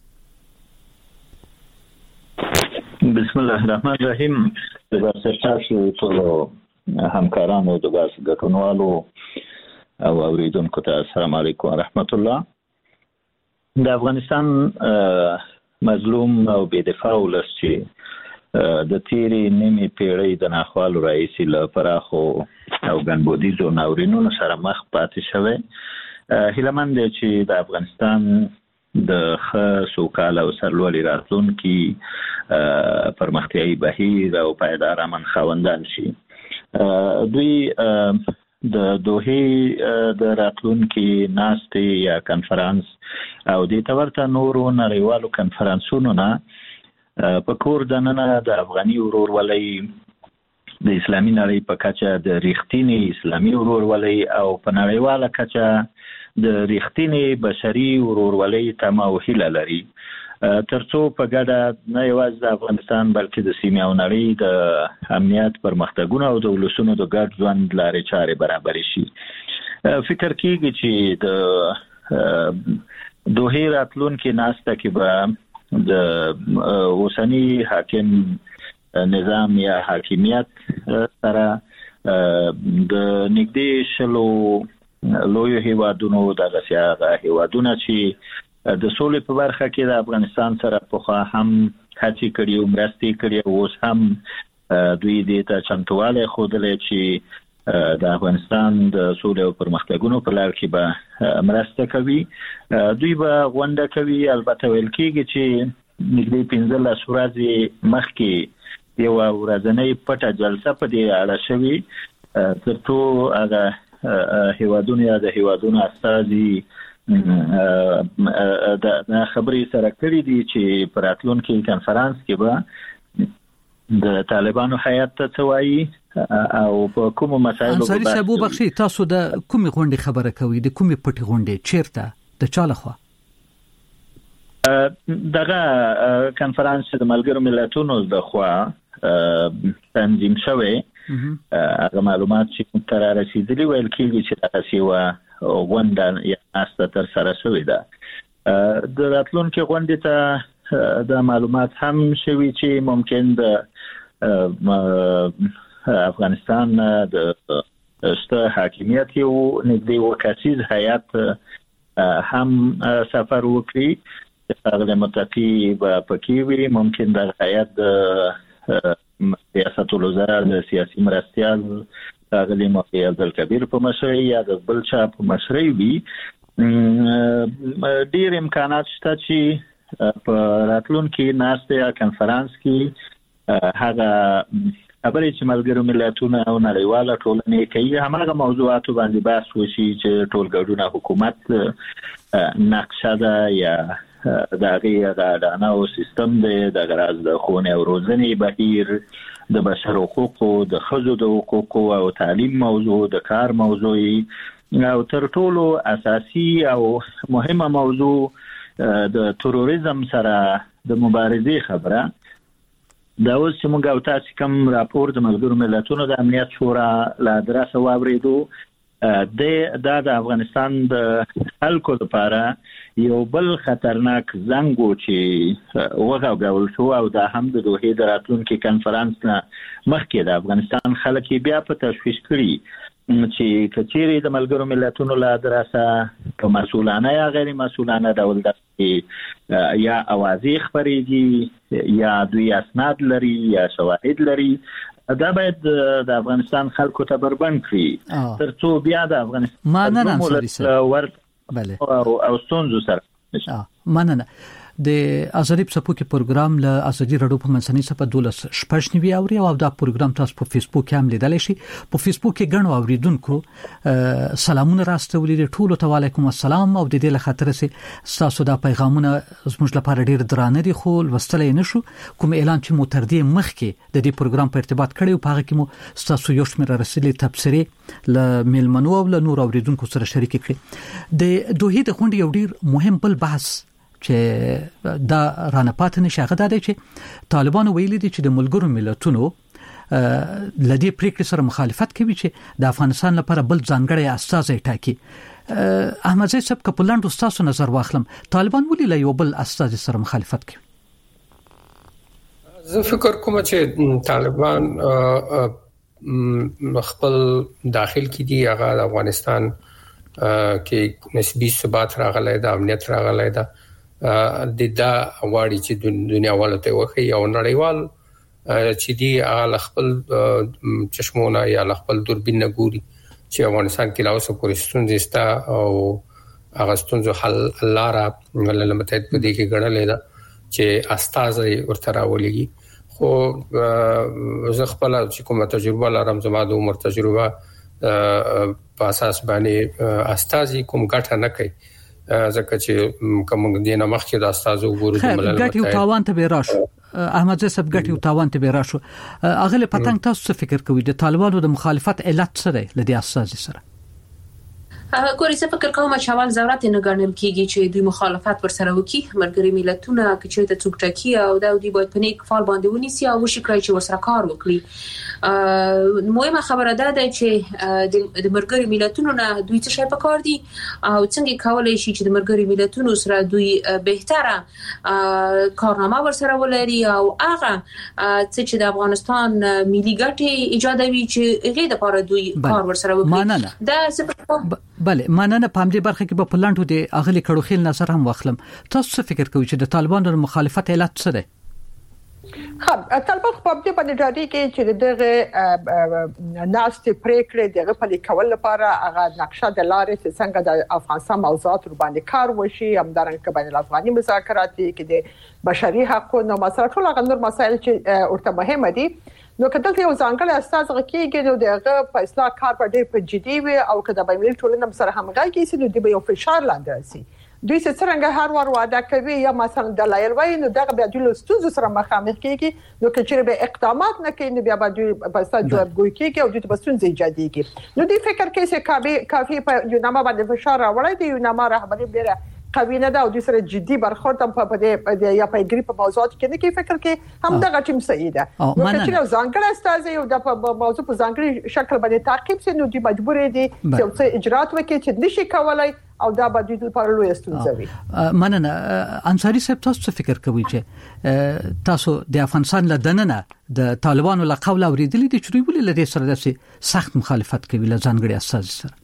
[SPEAKER 12] بسم الله الرحمن الرحیم د تاسو ټول همکارانو د باس ګټونوالو او اوریدونکو ته السلام علیکم ورحمت الله د افغانستان مظلوم او بے دفاع ولسی د تیری نیمه پیړۍ د ناخوالو رئیس له پراخو او ګنبودیزو ناورینونو سره مخ پاتې شوی هیلمند چې د افغانستان د سوکاله او سرلوړي راتلونکي پرمختیايي بهیر او پایدار امن خاوندان شي. دوی د دوحې د راتلونکي ناستې یا کنفرانس او د تورته نورو نړیوالو کنفرانسونو نه په کور دننه د افغاني ورورولۍ د اسلامي نړۍ په کچه د ریښتینی اسلامي ورورولۍ او په نړیواله کچه د ریښتینی بشري ورورولۍ تمه او هیله لري، ترڅو په ګډه نه یوازې د افغانستان بلکې د سیمې او نړۍ د امنیت پرمختګونه او د ولسونو د ګډ ژوند لارې چارې برابر شي. فکر کیږي چې د دوحې راتلونکي ناسته کې به د اوسنی حاکم نظام یا حاکمیت سره د نږدې شلو لوی هیوادونو د غسیاغه هیوادونو چې د سولې په برخه کې د افغانستان سره په هم هڅې کړي او مرستې کړي او اوس هم دوی د ته چمتواله خوده چې د افغانستان د سولې او پرمختګونو په لار کې به مرسته کوي. دوی به غونډه کوي. البته ویل کېږي چې نږدې 15 ورځې مخکې یو ورځنۍ پټه جلسه په دې اړه شوې، ترڅو هغه هیوادونه یا د هیوادونو استازي د خبرې سره کړې دي چې په راتلونکي کنفرانس کې به د طالبانو هیات ته څه وایي او په کومو مسایلو
[SPEAKER 4] انصاري صاحب بخشي تاسو د کومې غونډې خبره کوي، د کومې پټې غونډې چیرته د چا لخوا؟
[SPEAKER 12] دغه کنفرانس د ملګرو ملتونو د خوا تنظیم شوی. هغه معلومات چې تر رسیدلی ویل کېږي چې تاسو غونډه یا ناسته تر سره شوې ده. د راتلونکي غونډې ته د معلومات هم شوي چې ممکن د افغانستان د شته حاکمیت یو نږدې وکاسیز هیات هم سفر وکړي. هغه متقی په پکې وی ممکن د هیات د ریاست الوزرا د سیاسي مرستيال هغه موقع عبدالکبیر په مشرۍ یا د بل چا په مشرۍ وی. ډیر امکانات شته چې په راتلونکي ناسته یا کنفرانس کې هغه خبرې چې ملګرو ملتونو او نړیواله ټولنې کوي هماغه موضوعات باندې بحث وشي چې ټولګډونه حکومت نقشه ده یا دغه د نوو سیستم د غراض د خونه او روزنې بهیر د بشر حقوقو د ښځو د حقوقو او تعلیم موضوع د کار موضوع او تر ټولو اساسي او مهمه موضوع د تروریزم سره د مبارزې خبره. دا اوس چې موږ او تاسو کوم راپور د ملګرو ملتونو د امنیت شورا له دراسه واوریدو د افغانستان د خلکو لپاره یو بل خطرناک زنګ چې وغوړول شو او دا هم د دوحې د راتلونکي کنفرانس نه مخکې د افغانستان خلک بیا په تشویش کړي چې کچېری د ملګرو ملتونو له دراسه په مسؤلانه یا غیر مسؤلانه ډول یا اوازې خبرېږي یا دوی اسناد لري یا شواهد لري، دا باید د افغانستان خلکو ته بربند کړي ترڅو بیا د افغانستان
[SPEAKER 4] بله
[SPEAKER 12] او ستونزو سره
[SPEAKER 4] مننه. د ازادي پسپوکي پروګرام له ازادي رادیو په منځنۍ صفه 12 شپږنیوي اوري او دا پروګرام تاسو په فیسبوک کې هم لیدلی شئ. په فیسبوک کې ګڼو اوریدونکو سلامونه راستولي دي، ټولو ته وعلیکم السلام او د دې له خاطر سي تاسو دا پیغامونه زموږ لپاره ډیر درانه دي خو لوستلای نشو. کوم اعلان چې مو تر دې مخکې د دې پروګرام په ارتباط کړی او په هغه کې مو تاسو یو شمېر رسلي تبصرې ل میلمنو او ل نور اوریدونکو سره شریک کړئ. د دوحې د غونډې یو ډیر مهم بل بحث چې دا رانه پات نشي هغه دا دی چې طالبانو ویلي دي چې د ملګرو ملتونو لدی پریکړې سره مخالفت کوي چې د افغانستان لپاره بل ځانګړی استازی ټاکي. احمد زید صاحب کپلند تاسو نظر واخلم، طالبان ولې له یو بل استازی سره مخالفت کوي؟
[SPEAKER 6] زه فکر کوم چې طالبان خپل داخل کې دي هغه د افغانستان کې نسبی ثبات راغلی دا امنیت راغلی دا د دا واړي چې دنیا ولته وخی او نړیوال چې دی هغه خپل چشمونه یا خپل دوربین ګوري چې افغانستان کې لاوسه پورې ستونزې ستا او هغه ستونزو حل لاره ملل متحد په دې کې ګڼلې ده چې استازي ورته راولېږي. خو زه خپل چې کومه تجربه لرم زما د عمر تجربه په اساس باندې استازي کوم ګټه نه کوي ځکه چې کوم دینه مخکې د استازو ګورو د ملل
[SPEAKER 4] متحد ګټي او تاوان ته راشو. احمد زه سب ګټي او تاوان ته راشو. اغله پتنګ تاسو څه فکر کوئ د طالبانو د مخالفت علت څه دی لدی استازي سره؟
[SPEAKER 5] ګورې څه فکر کوم چې اول ضرورت نه ګڼل کیږي چې دوی مخالفت ورسره وکړي. ملګری ملتونه چې ته څوک ټاکي او دا دوی باید په نیک فال باندې ونیسي او وشي کوي چې ورسره کار وکړي. مهمه خبره ده چې د ملګری ملتونو نه دوی څه شي په کار دي او څنګه کولای شي چې د ملګری ملتونو سره دوی بهتره کارنامه ورسره ولري او هغه چې د افغانستان ملي ګټې ایجادوي چې هغه د لپاره دوی کار ورسره وکړي. دا څه
[SPEAKER 4] بله مننه. په همدې برخه کې په پلانټو د اغلی کړوخیل نظر هم واخلم. تاسو څه فکر کوئ چې د طالبانو د مخالفت علت څه دی؟
[SPEAKER 2] طالبان په دې باندې جاری کې چې دغه ناستې پریکړې دغه په لیکول لپاره هغه نقشه د لارې چې څنګه د افغانستان موضوعات ور باندې کار وشي همدارنګه بین الافغاني مذاکرات کې د بشري حقوقو مسله ټول هغه نور مسایل چې ورته مهمه دي. نو کله یو ځانګړی استاد غکیږي نو دغه په اصلاح کار په ډېر په جدي وي او کله به ملي ټولنه سره همغږي شي نو د یو فشار لاندې راسي. دوی څنګه هر وار وعده کوي یا مثلا دلایل وایي نو دغه بیا د لستوزو سره مخامخ کیږي نو چې به اقدامات نه کوي نو بیا به دوی په اساس جوړګوي کیږي او دوی په ستونزې ایجاديږي. نو دوی فکر کوي چې کافي په یو نامه باندې فشار راوړي دی یو نامه رهبری بیره قوی نه ده او د سره جدي برخورد هم په دې یا په ګریپ موضوعات کې نه کې فکر کې هم دغه ټیم صحیح ده. نو چې ځانګړی استاد یو د موضوع په ځانګړي شکل باندې تعقیب سي نو دوی مجبور دي چې څه اجرات وکړي چې نشي کولای او دا به دوی لپاره لوی ستونزه وي.
[SPEAKER 4] مننه. انصاری صاحب تاسو څه فکر کوئ چې تاسو د افغانستان له دننه د طالبانو له قول اوریدلې دي چې دوی ولې لدې سره د سخت مخالفت کوي له ځانګړي استاد سره؟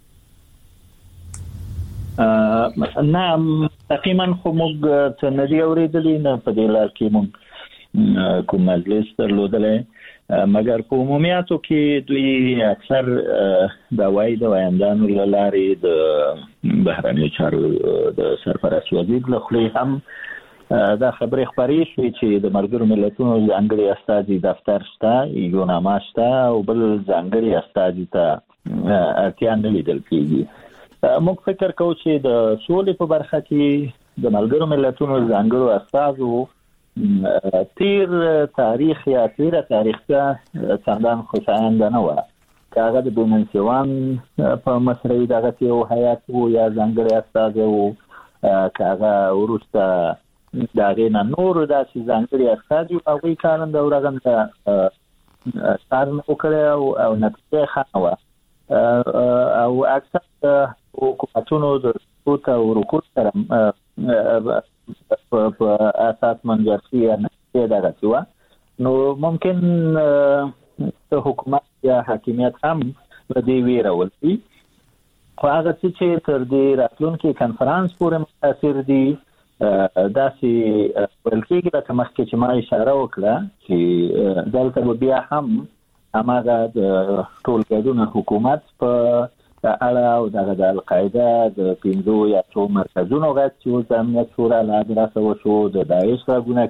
[SPEAKER 12] نعم تقریبا خو موږ څه نه دی اوریدلې نه په دې لار کې موږ کوم مجلس درلودلې مګر په عمومیاتو کې دوی اکثر د وایي د وایندانو لارې د بهرنیو چارو د سرپرست وزیر له خولې هم دا خبرې خبرې شوې چې د ملګرو ملتونو ځانګړي استازي دفتر شته یو نامه شته او بل ځانګړي استازي ته اړتیا نه لیدل کېږي. موږ فکر کوو چې د سولې په برخه کې د ملګرو ملتونو ځانګړو استازو تیر تاریخ یا تیر تاریخ ته څندان خوشایند نه و. کاغه د بنسوان په مسرې دغه یو حیات وو یا ځانګړي استاذ وو کاغه ورسته دغه نه نور داسې ځانګړي استاذ او هغه کارند اورغم ته کار وکړ او نتیجه خانه او اکثر حکومتونو د حقوق او رکود سره په اساس منځري نه دغه و نو ممکن حکومت یا حاکمیت هم د دې ویره ولري. خو هغه چې تر دې راتلونکي کانفرنس پورې متاثر دي داسې ولکې د مخکې چې ما اشاره وکړه چې دلته بیا هم هماغه د ټولګړو حکومت په اړه او د القاعده د پینځو یا څو مرکزونو غږ چې د امنیت شورا له ادرسه وشو د داعش راغونه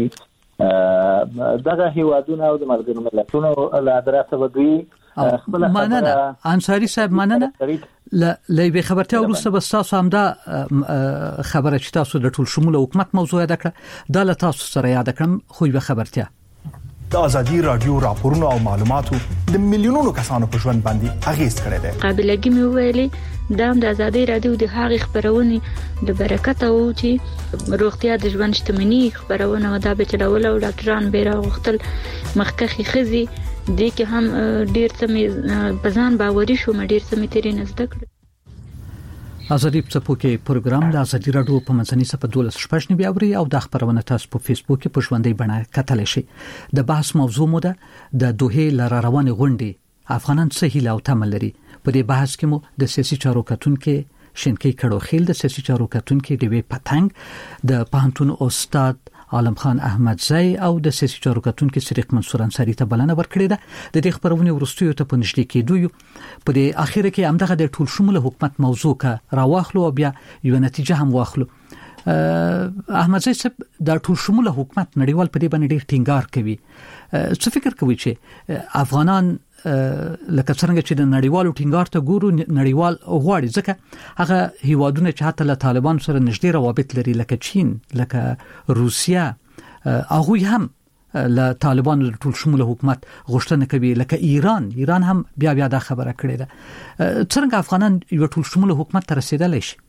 [SPEAKER 12] کیږي دغه هیوادونه او د ملګرو ملتونو له ادرسه بدوي
[SPEAKER 4] خپل مننه. انصاری صاحب مننه. لې به خبرته ورسته بس تاسو هم دا خبره چې تاسو د ټول شمول حکومت موضوع یاد کړه دا له تاسو سره یاد کړم خو به خبرته
[SPEAKER 13] د ازادي رادیو راپورونو او معلوماتو د میلیونونو کسانو په ژوند باندې اغیز کړی دی.
[SPEAKER 8] قابلیت مې ویلي د ازادي رادیو د هغې خبرونه د برکت او چې روغتیا د ژوند شتمنۍ خبرونه ودا به چلول او ډاکټران به راغختل مخکخي خزي د کې هم ډیر څه بزان باوري شو ډیر څه مې تیرې نزد کړ.
[SPEAKER 4] ازادي پڅپوکي پروګرام د ازادي رادیو په منځني صفه 12 بیا اوري او د خبرونه تاسو په فیسبوک کې په ژوندۍ بڼه کتلی شئ. د بحث موضوع مو ده د دوه لاره روانې غونډې افغانان څه هیله او تمه لري. په دې بحث کې مو د سیاسي چارو کتونکو شینکی کړوخیل د سیاسي چارو کتونکو د وی پتنګ د پانتون استاد عالم خان احمدزی او د سیاسي چارو کتونکو صدیق منصور انصاری ته بلنه ورکړې ده. د دې خبرونه ورستیو ته په نشټي کېدو په دې اخیره کې همدغه د ټول شموله حکومت موضوع کا راواخلو او بیا یو نتیجه هم واخلو. احمدزی صاحب د ټول شموله حکومت نړیوال په دې باندې ډېر ټینګار کوي. څه فکر کوي چې افغانان لکه څنګه چې د نړیوالو ټینګار ته ګورو نړیوال غواړي ځکه هغه هیوادونه چې حتی له طالبان سره نږدې روابط لري لکه چین لکه روسیا هغه هم له طالبان د ټول شموله حکومت غوښتنه کوي لکه ایران هم بیا دا خبره کړې ده. څنګه افغانان یو ټول شموله حکومت ته رسیدلی شي؟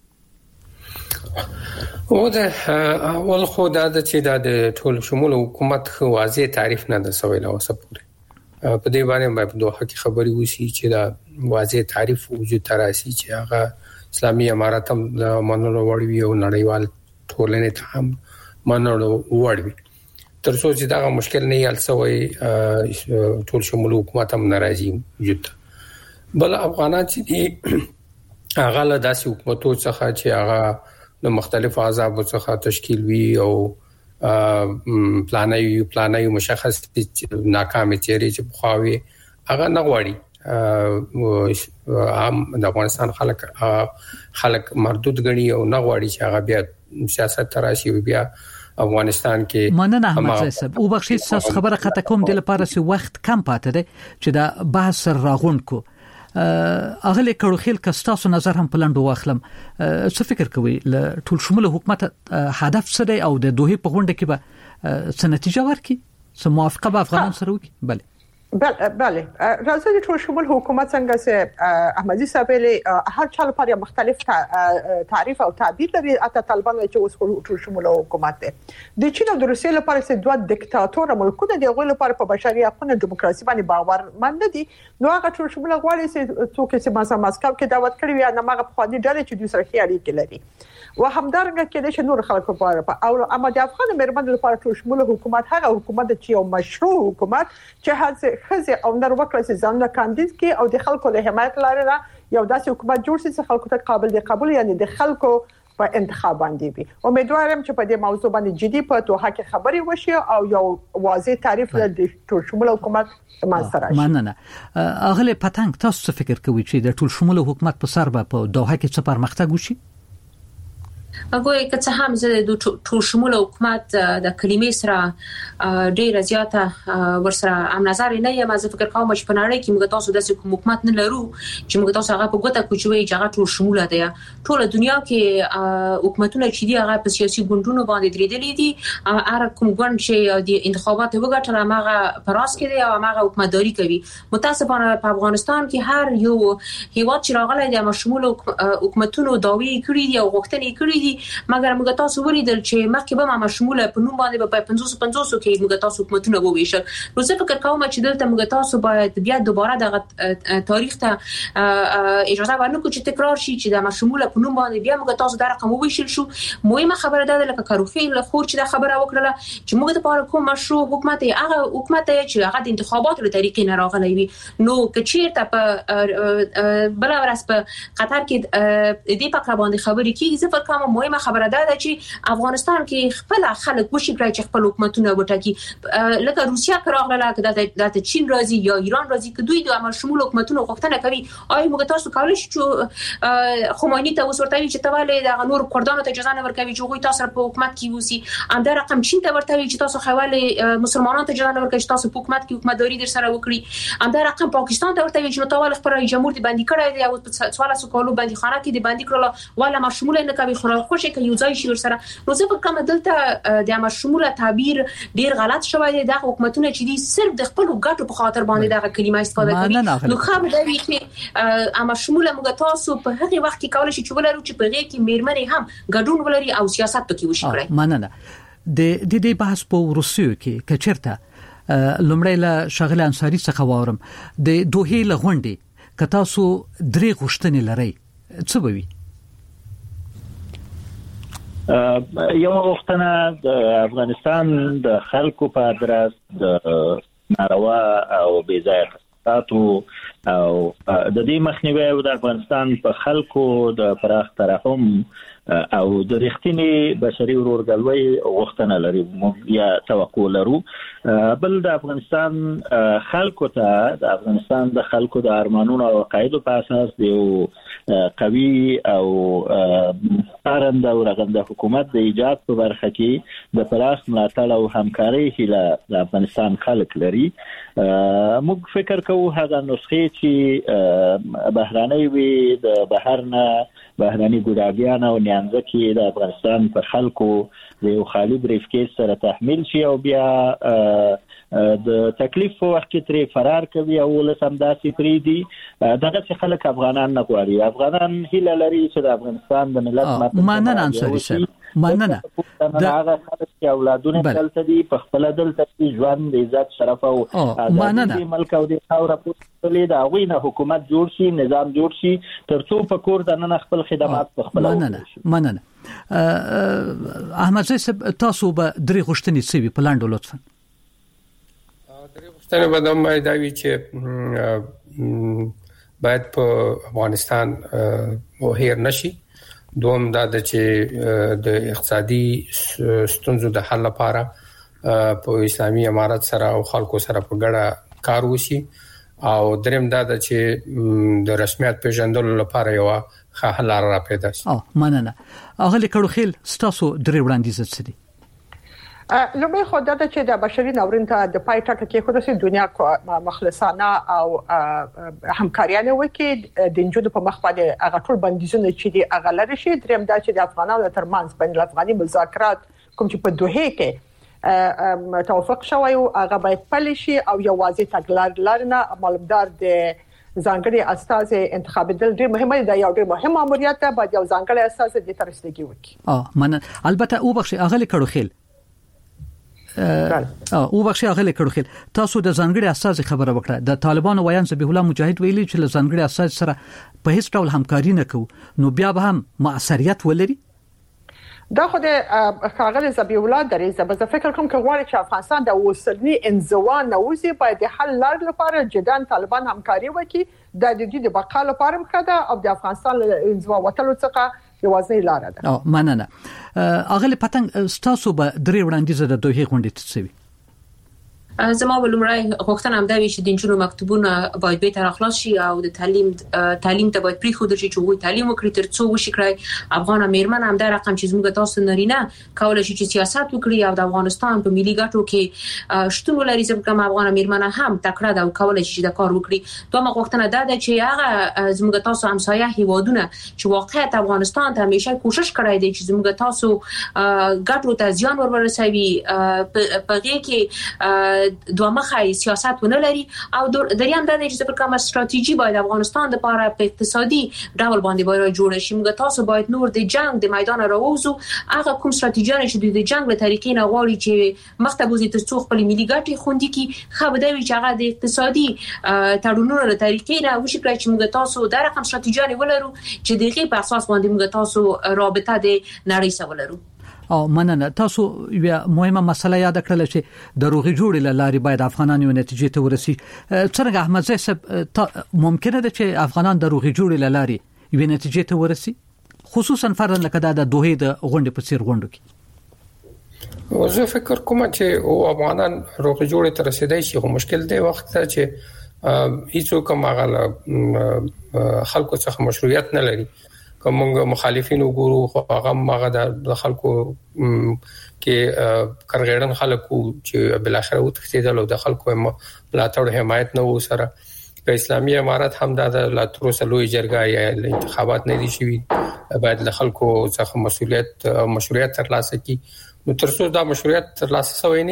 [SPEAKER 6] او د اول خو دا چې د ټول شموله حکومت خو واضح تعریف نه ده سوی لا اوسه پورې په دې باندې په دوه کې خبري وسی چې دا واضح تعریف وجود تراسي چې هغه اسلامي امارات هم د منلو وړوي او نړیوال ټولنې ته هم منلو وړوي. ترڅو چې دا مشکل نه یال سوی ټول شموله حکومت هم ناراضي وجود. بل افغانان چې هغه له داسې حکومتو څخه چې هغه د مختلفو احزابو څخه تشکیل وي او پلانای مشخص ناکام چیرې چې بخاوي هغه نه غواړي. عام د افغانستان خلک مردود غني او نه غواړي چې هغه بیا سیاست تراشي بیا افغانستان کې.
[SPEAKER 4] مننه احمد صاحب او بخښي تاسو خبره خطا کوم د لپاره چې وخت کم پاتې دی چې دا بحث راغون کو اغلی کړوخیل کستاسو نظر هم پلانډو واخلم. څه فکر کوي ل ټول شموله حکومت هدف څه دی او د دوه په غونډه کې به څه نتیجه ورکړي؟ څه موافقه به افغانان سره وکړي؟ بله
[SPEAKER 2] راځي د ټول شمول حکومت څنګه چې احمدي صاحب له هر چا لپاره مختلف تعریف او تعبیر لري. اته طالبان چې اوس ټول شمول حکومت دی د چین او د روسیې لپاره چې دوه دیکتاتور ملکونه دی غوښتل لپاره په بشري حقوقو دیموکراسي باندې باور مند دي. نو هغه ټول شمول غواړي چې څوک چې ماسکو کې دعوت کړی وي نه ماغه په خاطر ډېر چې دوی سره اړیکې لري و همدارنګه کې د نور خلکو لپاره او اما د افغان مېرمن لپاره ټول شمول حکومت هغه حکومت چې یو مشروع حکومت چې هڅه خزه او نر وکړي چې ځان کاندید کې او د خلکو له حمایت لري یو داسې حکومت جوړ شي چې خلکو ته قابل دی قبول یعنی د خلکو په انتخاب باندې وي. امیدوارم چې په دې موضوع باندې جدي په توګه کې خبري وشي او یو واضح تعریف د ټول شمول حکومت ماستر شي.
[SPEAKER 4] مننه. اغله پتنګ تاسو فکر کوي چې د ټول شمول حکومت په سر په دوحه کې څه پرمختګ وشي؟
[SPEAKER 5] هغه که څه هم زه د ټول شمول حکومت د کلمې سره ډېر زیاته ورسره ام نظر نه یم. زه فکر کوم چې په نړۍ کې موږ تاسو د حکومت نه لرو چې موږ تاسو هغه په ګوته کوچوي چې هغه ټول شمول دی. ټول دنیا کې حکومتونه چې دی هغه په سیاسي ګوندونو باندې درېدلې دي. هر کوم ګوند چې د انتخابات وګټل هغه پراس کې دی او هغه حکومتداري کوي. متاسفانه په افغانستان کې هر یو هیواد چې راغلی د شمول حکومتونو داوی کړی دی او غوښتنې کړی دي مګر موږ تاسو ولیدل چې مخکې به ما شموله په نوم باندې په 550 کې موږ تاسو حکومتونه وویشل. نو زه فکر کوم چې دلته موږ تاسو باید بیا دوباره د تاریخ ته اجازه ورنکړو چې تکرار شي چې د شموله په نوم باندې بیا موږ تاسو د رقم وویشل شو. مهمه خبره ده لکه کاروخیل خور چې د خبره وکړه چې موږ د پاره کوم مشروع حکومت هغه حکومت چې هغه د انتخاباتو له طریقې نه راغلی وي. نو کچیرته په بل ورځ په قطر کې دې پکړه باندې خبرې کیږي. زه فکر کوم مهمه خبره ده چې افغانستان کې خپل خلک وشي کړی چې خپل حکومتونه وټاکي. لکه روسیا کراغله که د چین راځي یا ایران راځي که دوی د عمل شمول حکومتونو غوښتنه کوي آیا موږ تاسو کولای شو چې خمینی ته وسورتوي چې تواله د نور کردانو ته اجازه نه ورکوي چې غوي تاسو په حکومت کې وسی. ام در رقم چین ته ورتوي چې تاسو حواله مسلمانانو ته اجازه نه ورکوي چې تاسو په حکومت کې حکومتداري در سره وکړي. ام در رقم پاکستان ته ورتوي چې تواله خبره جمهوریت باندې کړی دی او په سوال سوالو باندې خانه کې دی باندې کړل ولا ما شمول نه کوي خو خوشي کوي ځای شي ورسره. نو زه په کومه دلته د مشموله تعبیر ډیر غلط شوی دی. د حکومتونه چې دي صرف د خپل ګټو په خاطر باندې دغه کلمه استفاده کوي. نو خبر دی چې مشموله موږ تاسو په هغه وخت کې کولای شي چې ولرو چې په غیر کې میرمنې هم ګډون ولري او سیاست پکې وشي کړی.
[SPEAKER 4] مننه. د دې بحث په روسیو کې کچرته لومړی له شغله انصاری څخه واورم د دوه لغونډي که تاسو درې غوښتنې لرئ څه به وي؟
[SPEAKER 12] یو وختونه د افغانستان د خلکو په ادرس د ناروا او بې ځایه خطاتو او د دې مخنیوي او د افغانستان په خلکو د پراخ ترحم او د رښتینی بشري ورورګلوي غوښتنه لري موږ یا توقع لرو بل د افغانستان خلکو ته د افغانستان د خلکو د ارمانونو او عقایدو په اساس دی قوي او پرنده او رغنده حکومت د ایجاد په برخه کې د پراخ ملاتړ او همکاري هیله د افغانستان خلک لري موږ فکر کوو هغه نسخې چې بهراني وي د بهرنه بهراني ګډاګیان او نیانځکه د افغانستان په خلکو د یو خالي بریفکیس سره تحمیل شي او بیا د تکلیف په وخت کې ترې فرار کوي او لسم داسې پریدي دغه څه خلک افغانان نه غواړي افغانان هیله لري چې د افغانستان د ملت
[SPEAKER 4] مننه انصاری صاحب مننه
[SPEAKER 12] دا هغه خلک چې اولادونه دلته دي په خپل دلته ژوند د عزت شرف او آزادي ملک او د خاور په لید او نه حکومت جوړ شي نظام جوړ شي ترڅو په کور د نن خپل خدمات په خپل
[SPEAKER 4] مننه احمد صاحب تاسو به درې غوښتنې سوي په لاندو لطفا
[SPEAKER 6] درې غوښتنې به د مایداوي چې باید په افغانستان وهیر نشي دوم دا چې د اقتصادي ستونزو د حل لپاره په اسلامي امارت سره او خلکو سره په ګډه کار وشي او دریم دا چې د رسمیت پیژندلو لپاره یو ښه حل را پیدا شي
[SPEAKER 4] مننه اغلی کړو خیل ستاسو درې وړاندیز څه دي
[SPEAKER 2] لومړی خو دا چې د بشري ناورین ته د پای ټاکه کې خو د دنیا مخلصانه او همکاریانه وکي د انجونو په مخ باندې هغه ټول بندیزونه چې دی هغه لري شي دریم دا چې د افغانانو ترمنځ بین الافغاني مذاکرات کوم چې په دوحه کې توافق شوی او هغه باید پلي شي او یو واضح تګلار نه معلومدار د ځانګړي استاذ انتخابیدل ډېر مهمه ده یو ډېر مهم ماموریت ده باید یو ځانګړي استاذ د ترستګي وکي
[SPEAKER 4] من البته او بخښي اغلی کړو خیل او بخښي اغلی کړو خیل تاسو د ځانګړي استاذ خبره وکړه د طالبانو ویان ذبیح الله مجاهد ویلي چې د ځانګړي استاذ سره په هیڅ ډول همکاري نه کوي نو بیا به هم موثریت ولري
[SPEAKER 2] دا خو د خاغلی ذبیح الله درې زبر فکر کوم چې غواړي چې افغانستان د وسلنی انزوا نوځي باید د حل لار لپاره جدان طالبان همکاري وکړي د دې د بقا لپاره مخده او د افغانستان انزوا وټلو څخه یوازې لار ده
[SPEAKER 4] مننه اغلی پتنګ ستاسو به درې وړاندیز د دوه غونډې تسوي
[SPEAKER 5] زما ولومړی غوښتنه هم دا وی چې د انجونو مکتوبونه باید به تر اخلاص شي او د تعلیم ته باید پریخو درشي چې وې تعلیم وکړي ترڅو وشي کړی افغان میرمن هم دا رقم چې زموږ تاسو نارینه کولای شي چې سیاست وکړي او د افغانستان په ملي ګټو کې شتون ولري ځکه افغان میرمن هم تکړه ده او کولای شي د کار وکړي دومره غوښتنه ده چې هغه زموږ تاسو همسایه هیوادونه چې واقعیت افغانستان ته همیشه کوشش کړی دی چې زموږ تاسو ګټو ته زیان ورسوي په هغه کې دوه مخه سیاست ونه لري او دریم د دې چې کومه ستراتیژي باید افغانستان د لپاره په اقتصادي ډول باندې باید جوړ شي موږ تاسو باید نور د جنگ د میدان راوځو هغه کوم ستراتیژي چې د جنگ له طریقې نه غواړي چې مختبوزي ترڅو خپل ملي ګټې خوندي کی خو به دوی چې هغه د اقتصادي تړونونو له طریقې نه وشي کړی چې موږ تاسو د رقم ستراتیژي ولرو چې دغه په اساس باندې موږ تاسو رابطه د نړۍ سره ولرو
[SPEAKER 4] او مننه تاسو یو مهمه مسله یاد کړل چې د روغي جوړې لاري باید افغانان یو نتیجې ته ورسي څنګه احمد صاحب ممکنه ده چې افغانان د روغي جوړې لاري یو نتیجې ته ورسي خصوصا فرض لکه د دوه د غونډې په څیر غونډو کې
[SPEAKER 6] زه فکر کوم چې او افغانان روغي جوړې ته رسیدای شي خو مشکل دی وخت چې هیڅوک هغه خلکو څخه مشروعیت نه لري کومه مخالفین وګورو خو هغه د خلکو کې کرغړن خلکو چې بل اخر وتښتیدل او د خلکو ملاتړ حمایت نه وسره په اسلامي امارت هم د لاترو سلوي جرګه یا انتخابات نه دي شوي باید له خلکو څخه مسؤلیت او مشروعیت ترلاسه کی نو ترڅو دا مشروعیت ترلاسه شوی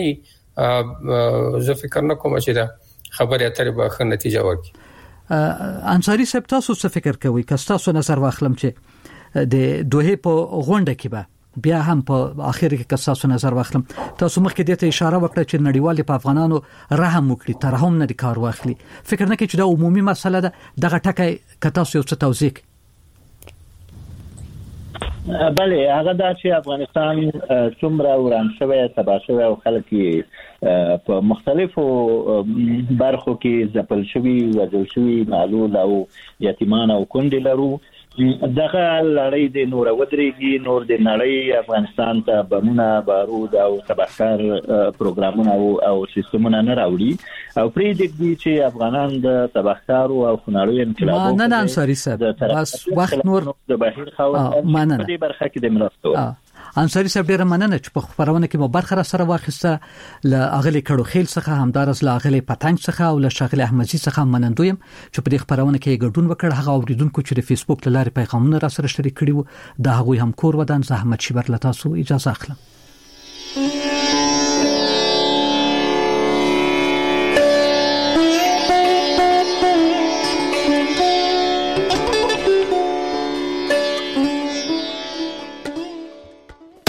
[SPEAKER 6] نه زه فکر نه کوم چې دا خبره اترې به ښه نتیجه ورکړي
[SPEAKER 4] انصاری صاحب تاسو څه فکر کوئ که تاسو نظر واخلم چې د دوه په غونډه کې به بیا هم په اخر کې که تاسو نظر واخلم تاسو مخکې د ته اشاره وکړه چې نړیوال په افغانانو رحم وکړي ترحم نه کار واخلي فکر نه کوي چې دا عمومي مسله ده دغه ټکي که تاسو یو څه توضیح
[SPEAKER 12] بله هغه دا چې افغانستان څومره وران شوی تباه شوی او خلک په مختلفو برخو کې ځپل شوی وځل شوی معلول او یتیمان او کونډې لرو دغه لړۍ د نور ودرېږي، نور د نړۍ افغانستان ته بمونه، بارود او تبهکار پروګرامونه او سیستمونه نه راوړي او پرې دې چې افغانان د تبهکار او خناړو انقلابونو
[SPEAKER 4] نه انصاری صاحب بس وخت نور
[SPEAKER 12] د بهیر خاوند په دې برخه کې د مرستو
[SPEAKER 4] انصاری صاحب ډیره مننه چې په خبرونه کې مو برخه را سره واخیسته. ل اغلی کړو خیل څخه همدارس ل اغلی پتنګ څخه او ل شغله احمدزي څخه منندویم چې په دې خبرونه کې ګډون وکړ. هغه اوریدونکو چې د فیسبوک لارې پیغامونه را سره شریک کړي وو د هغوی هم کور ودان زحمت شي برلتاسو اجازه اخلم.